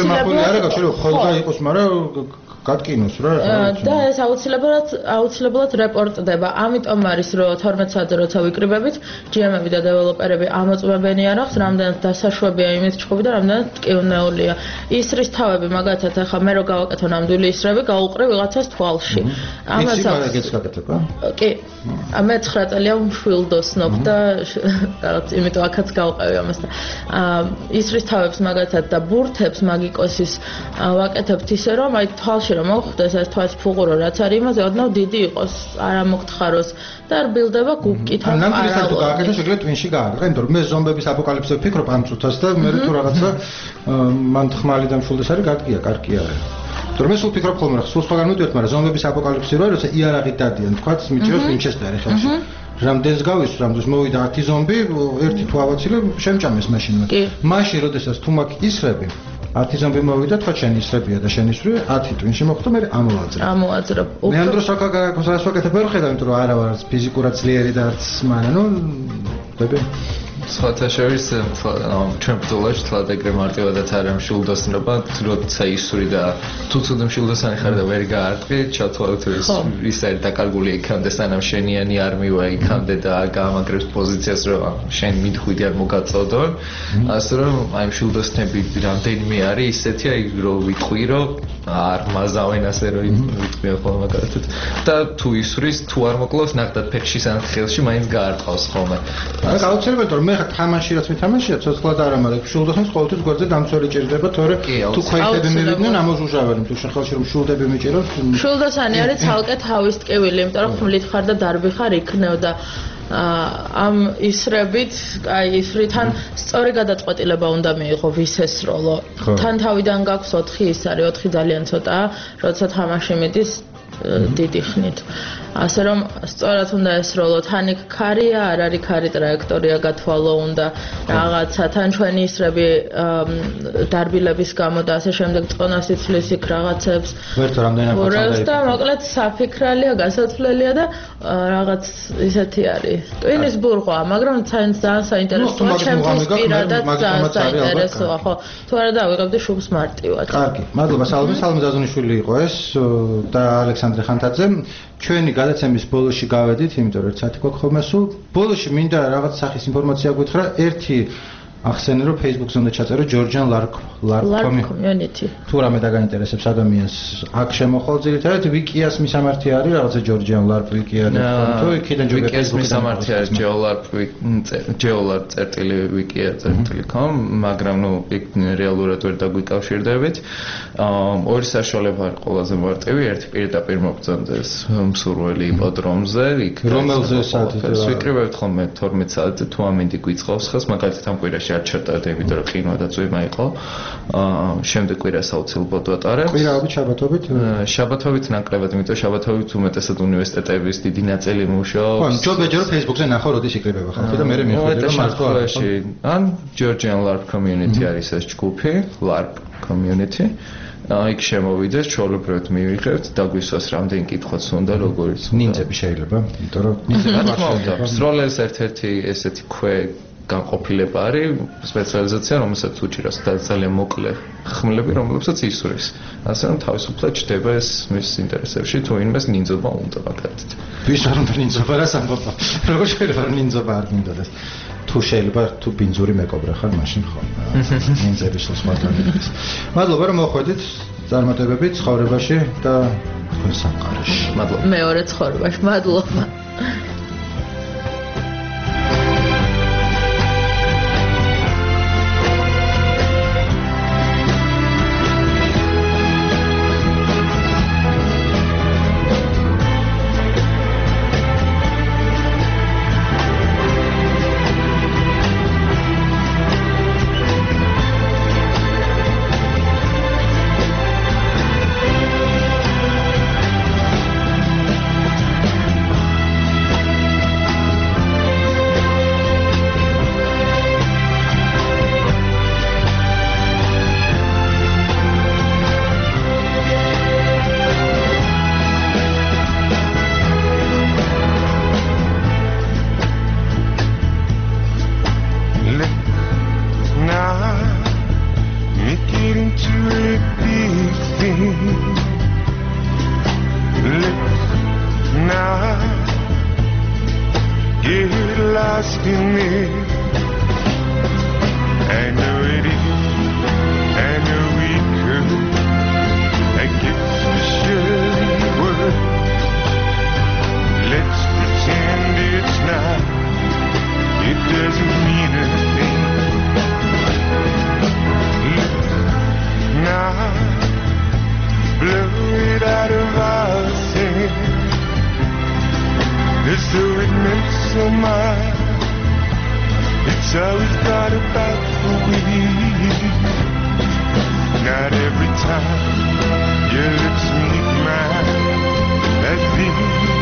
ხოლმე იყოს მაგრამ გატკინოს რა და ეს აუცილებლად რეპორტდება ამიტომ არის რომ 12 საათზე როცა ვიკრიბებით GM-ები და დეველოპერები ამოწმებენი არ აქვს რამდენად დასაშვებია იმის ჭხობი და რამდენად ტკივნეულია ისრის თავები მაგალითად ახლა მე რო გავაკეთო ნამდვილი ისრები გაუყრე ვიღაცას თვალში ამას აქვს გაკეთება კი მე 9 წელია მშვილდოსნობ და რაღაც იმიტომ აქაც გავყევი ამას და ისრის თავებს მაგალითად და ბურთებს მაგიკოსის ვაკეთებთ ისე რომ აი თვალში რომ მოხდეს ეს თვალის ფუღურო რაც არის იმაზე ოდნავ დიდი იყოს არ ამოგთხაროს და რბილდება გუკითხა არა ნამდვილად თუ გააკეთო შეგიძლია twin-ში გააკეთო იმიტომ რომ მე ზომბების აპოკალიფსზე ვფიქრობ ამ წუთას და მე თუ რაღაცა მან ხმალი დამშულდეს არის კარგია თორემ ეს ვფიქრობ ხოლმე რა სულ სხვაგან მივიდეთ მაგრამ ზომბების აპოკალიფსი როა როცა იარაღით დადიან თქვაც მიჭიროს ვინჩესტერი ხელში რამდენს გავისვრ რამდენს მოვიდა 10 ზომბი ერთი თუ ავაცილე შემჭამეს მაშინვე მაშინ როდესაც თუ მაქვს ისრები 10 ზომბი მოვიდა თქვა შენ ისრებია და შენ ისრები 10 twin-ში მოხდა მე ამოვაძრებ მე ამ დროს რას ვაკეთებ ვერ ხედავ იმიტომ რომ არა ვარ ფიზიკურად ძლიერი და არც მაგრამ ნუ დები სხვათა შორის ჩვენ ბრძოლაში თლად ეგრე მარტივადაც არ ამშულდოსნობა როცა ისური და თუ ცუდ მშულდოსანი ხარ და ვერ გაარტყი ჩათვალეთ ის არის დაკარგული იქამდე სანამ შენიანი არ მივა იქამდე და გაამაგრებს პოზიციას რომ შენ მithხვიდი არ მოგაწოდო ასე რომ აი მშულდოსნები რამდენიმე არის ისეთი აი რომ ვიტყვი რომ არ მაზავენ ასე რომ ვიტყვი ხოლმე მაგალითად და თუ ისურის თუ არ მოკლავს ნახდათ ფეხში სანამ ხელში მაინც გაარტყავს ხოლმე არა გაუცილებელი რომ მე თამაში რაც მითამაშია ცოცხლად არა მაგრამ შულდოსნებს ყოველთვის გვერდზე დამცველი ჭირდება თორე თუ ქვეითები მივიდნენ ამოჟუჟავენ თუ ხელში რომ შულდები მიჭიროს შულდოსანი არის ცალკე თავის ტკივილი იმიტომ რომ ხმლით ხარ და დარბი ხარ იქნევ და ამ ისრებით აი ისრიდან სწორი გადაწყვეტილება უნდა მიიღო ვის ესროლო თან თავიდან გაქვს 4 ის არის 4 ძალიან ცოტაა როცა თამაში მიდის დიდი ხნით ასე რომ სწორად უნდა ესროლოთ თან იქ ქარია არ არის ქარი ტრაექტორია გათვალო უნდა რაღაცა თან ჩვენი ისრები დარბილების გამო და ასე შემდეგ წონას იცვლის იქ რაღაცებს ვერთო რამდენად და მოკლედ საფიქრალია გასათვლელია და რაღაც ისეთი არის ტვინის ბურღვა მაგრამ ძალიან საინტერესოა ჩემთვის პირადად ძალიან საინტერესოა ხო თუ არა დავიღებდი შუბს მარტივად კარგი მადლობა სალომე ზაზუნიშვილი იყო ეს და ალექსანდრე ხანთაძე ჩვენი გადაცემის ბოლოში გავედით იმიტომ რომ 1 საათი გვაქვს ხოლმე სულ ბოლოში მინდა რაღაც სახის ინფორმაცია გითხრა ერთი ახსენე რომ Facebook-ზე უნდა ჩაწერო Georgian Lark community. თუ რამე დაგაინტერესებს ადამიანს აქ შემოხვალ ძირითადად Wiki-ას მისამართი არის რაღაცა Georgian Lark Wiki-ა თუ იქიდან Wiki-ას მისამართი არის geolark.wiki.com მაგრამ ნუ იქ რეალურად ვერ დაგვიკავშირდებით. ორი საშუალება არის ყველაზე მარტივი, ერთი პირდაპირ მოგწონდეს მსურველი იპოდრომზე, იქ რომელზე საათი ვიკრიბებთ ხოლმე 12 საათზე თუ ამინდი გვიწყავს ხას მაგალითად ამ კვირაში არ ჩატარდა იმიტომ რომ ყინვა და წვიმა იყო. შემდეგ კვირას აუცილებლად ვატარებ. კვირაობით შაბათობით? შაბათობით ნაკლებად, იმიტომ შაბათობით უმეტესად უნივერსიტეტების დიდი ნაწილი მუშაობს. ხო, ჯობეჯერო Facebook-ზე ნახო როდის იკრიბება ხალხი და მე მიხვდი რომ მართლა ან Georgian Lark Community არის ეს ჯგუფი, Lark Community. იქ შემოვიდეს, ჩვეულებრივად მივიღებთ, დაგვისვას რამდენი კითხვაც უნდა, როგორც ნინძები შეიძლება, იმიტომ რომ ნინძები სროლელს ერთ-ერთი ესეთი განყოფილება არის სპეციალიზაცია, რომელსაც უჭირავს ძალიან მოკლე ხმლები, რომლებსაც ისვრის. ასე რომ თავისუფლად ჩდება ეს მის ინტერესებში, თუ ინმეს ნინძობა უნდა მაგალითად. ვის არ უნდა ნინძობა რა სამბობა. როგორ შეიძლება ნინძობა არ მინდოდეს? თუ შეიძლება თუ ბინძური მეკობრა ხარ, მაშინ ხო. ნინძების სხვა განედეს. მადლობა რომ მოხვედით წარმატებებით ცხოვრებაში და თქვენ სამყაროში. მადლობა. მეორე ცხოვრებაში. მადლობა. It's always thought about the way. Not every time your lips meet mine, that feeling.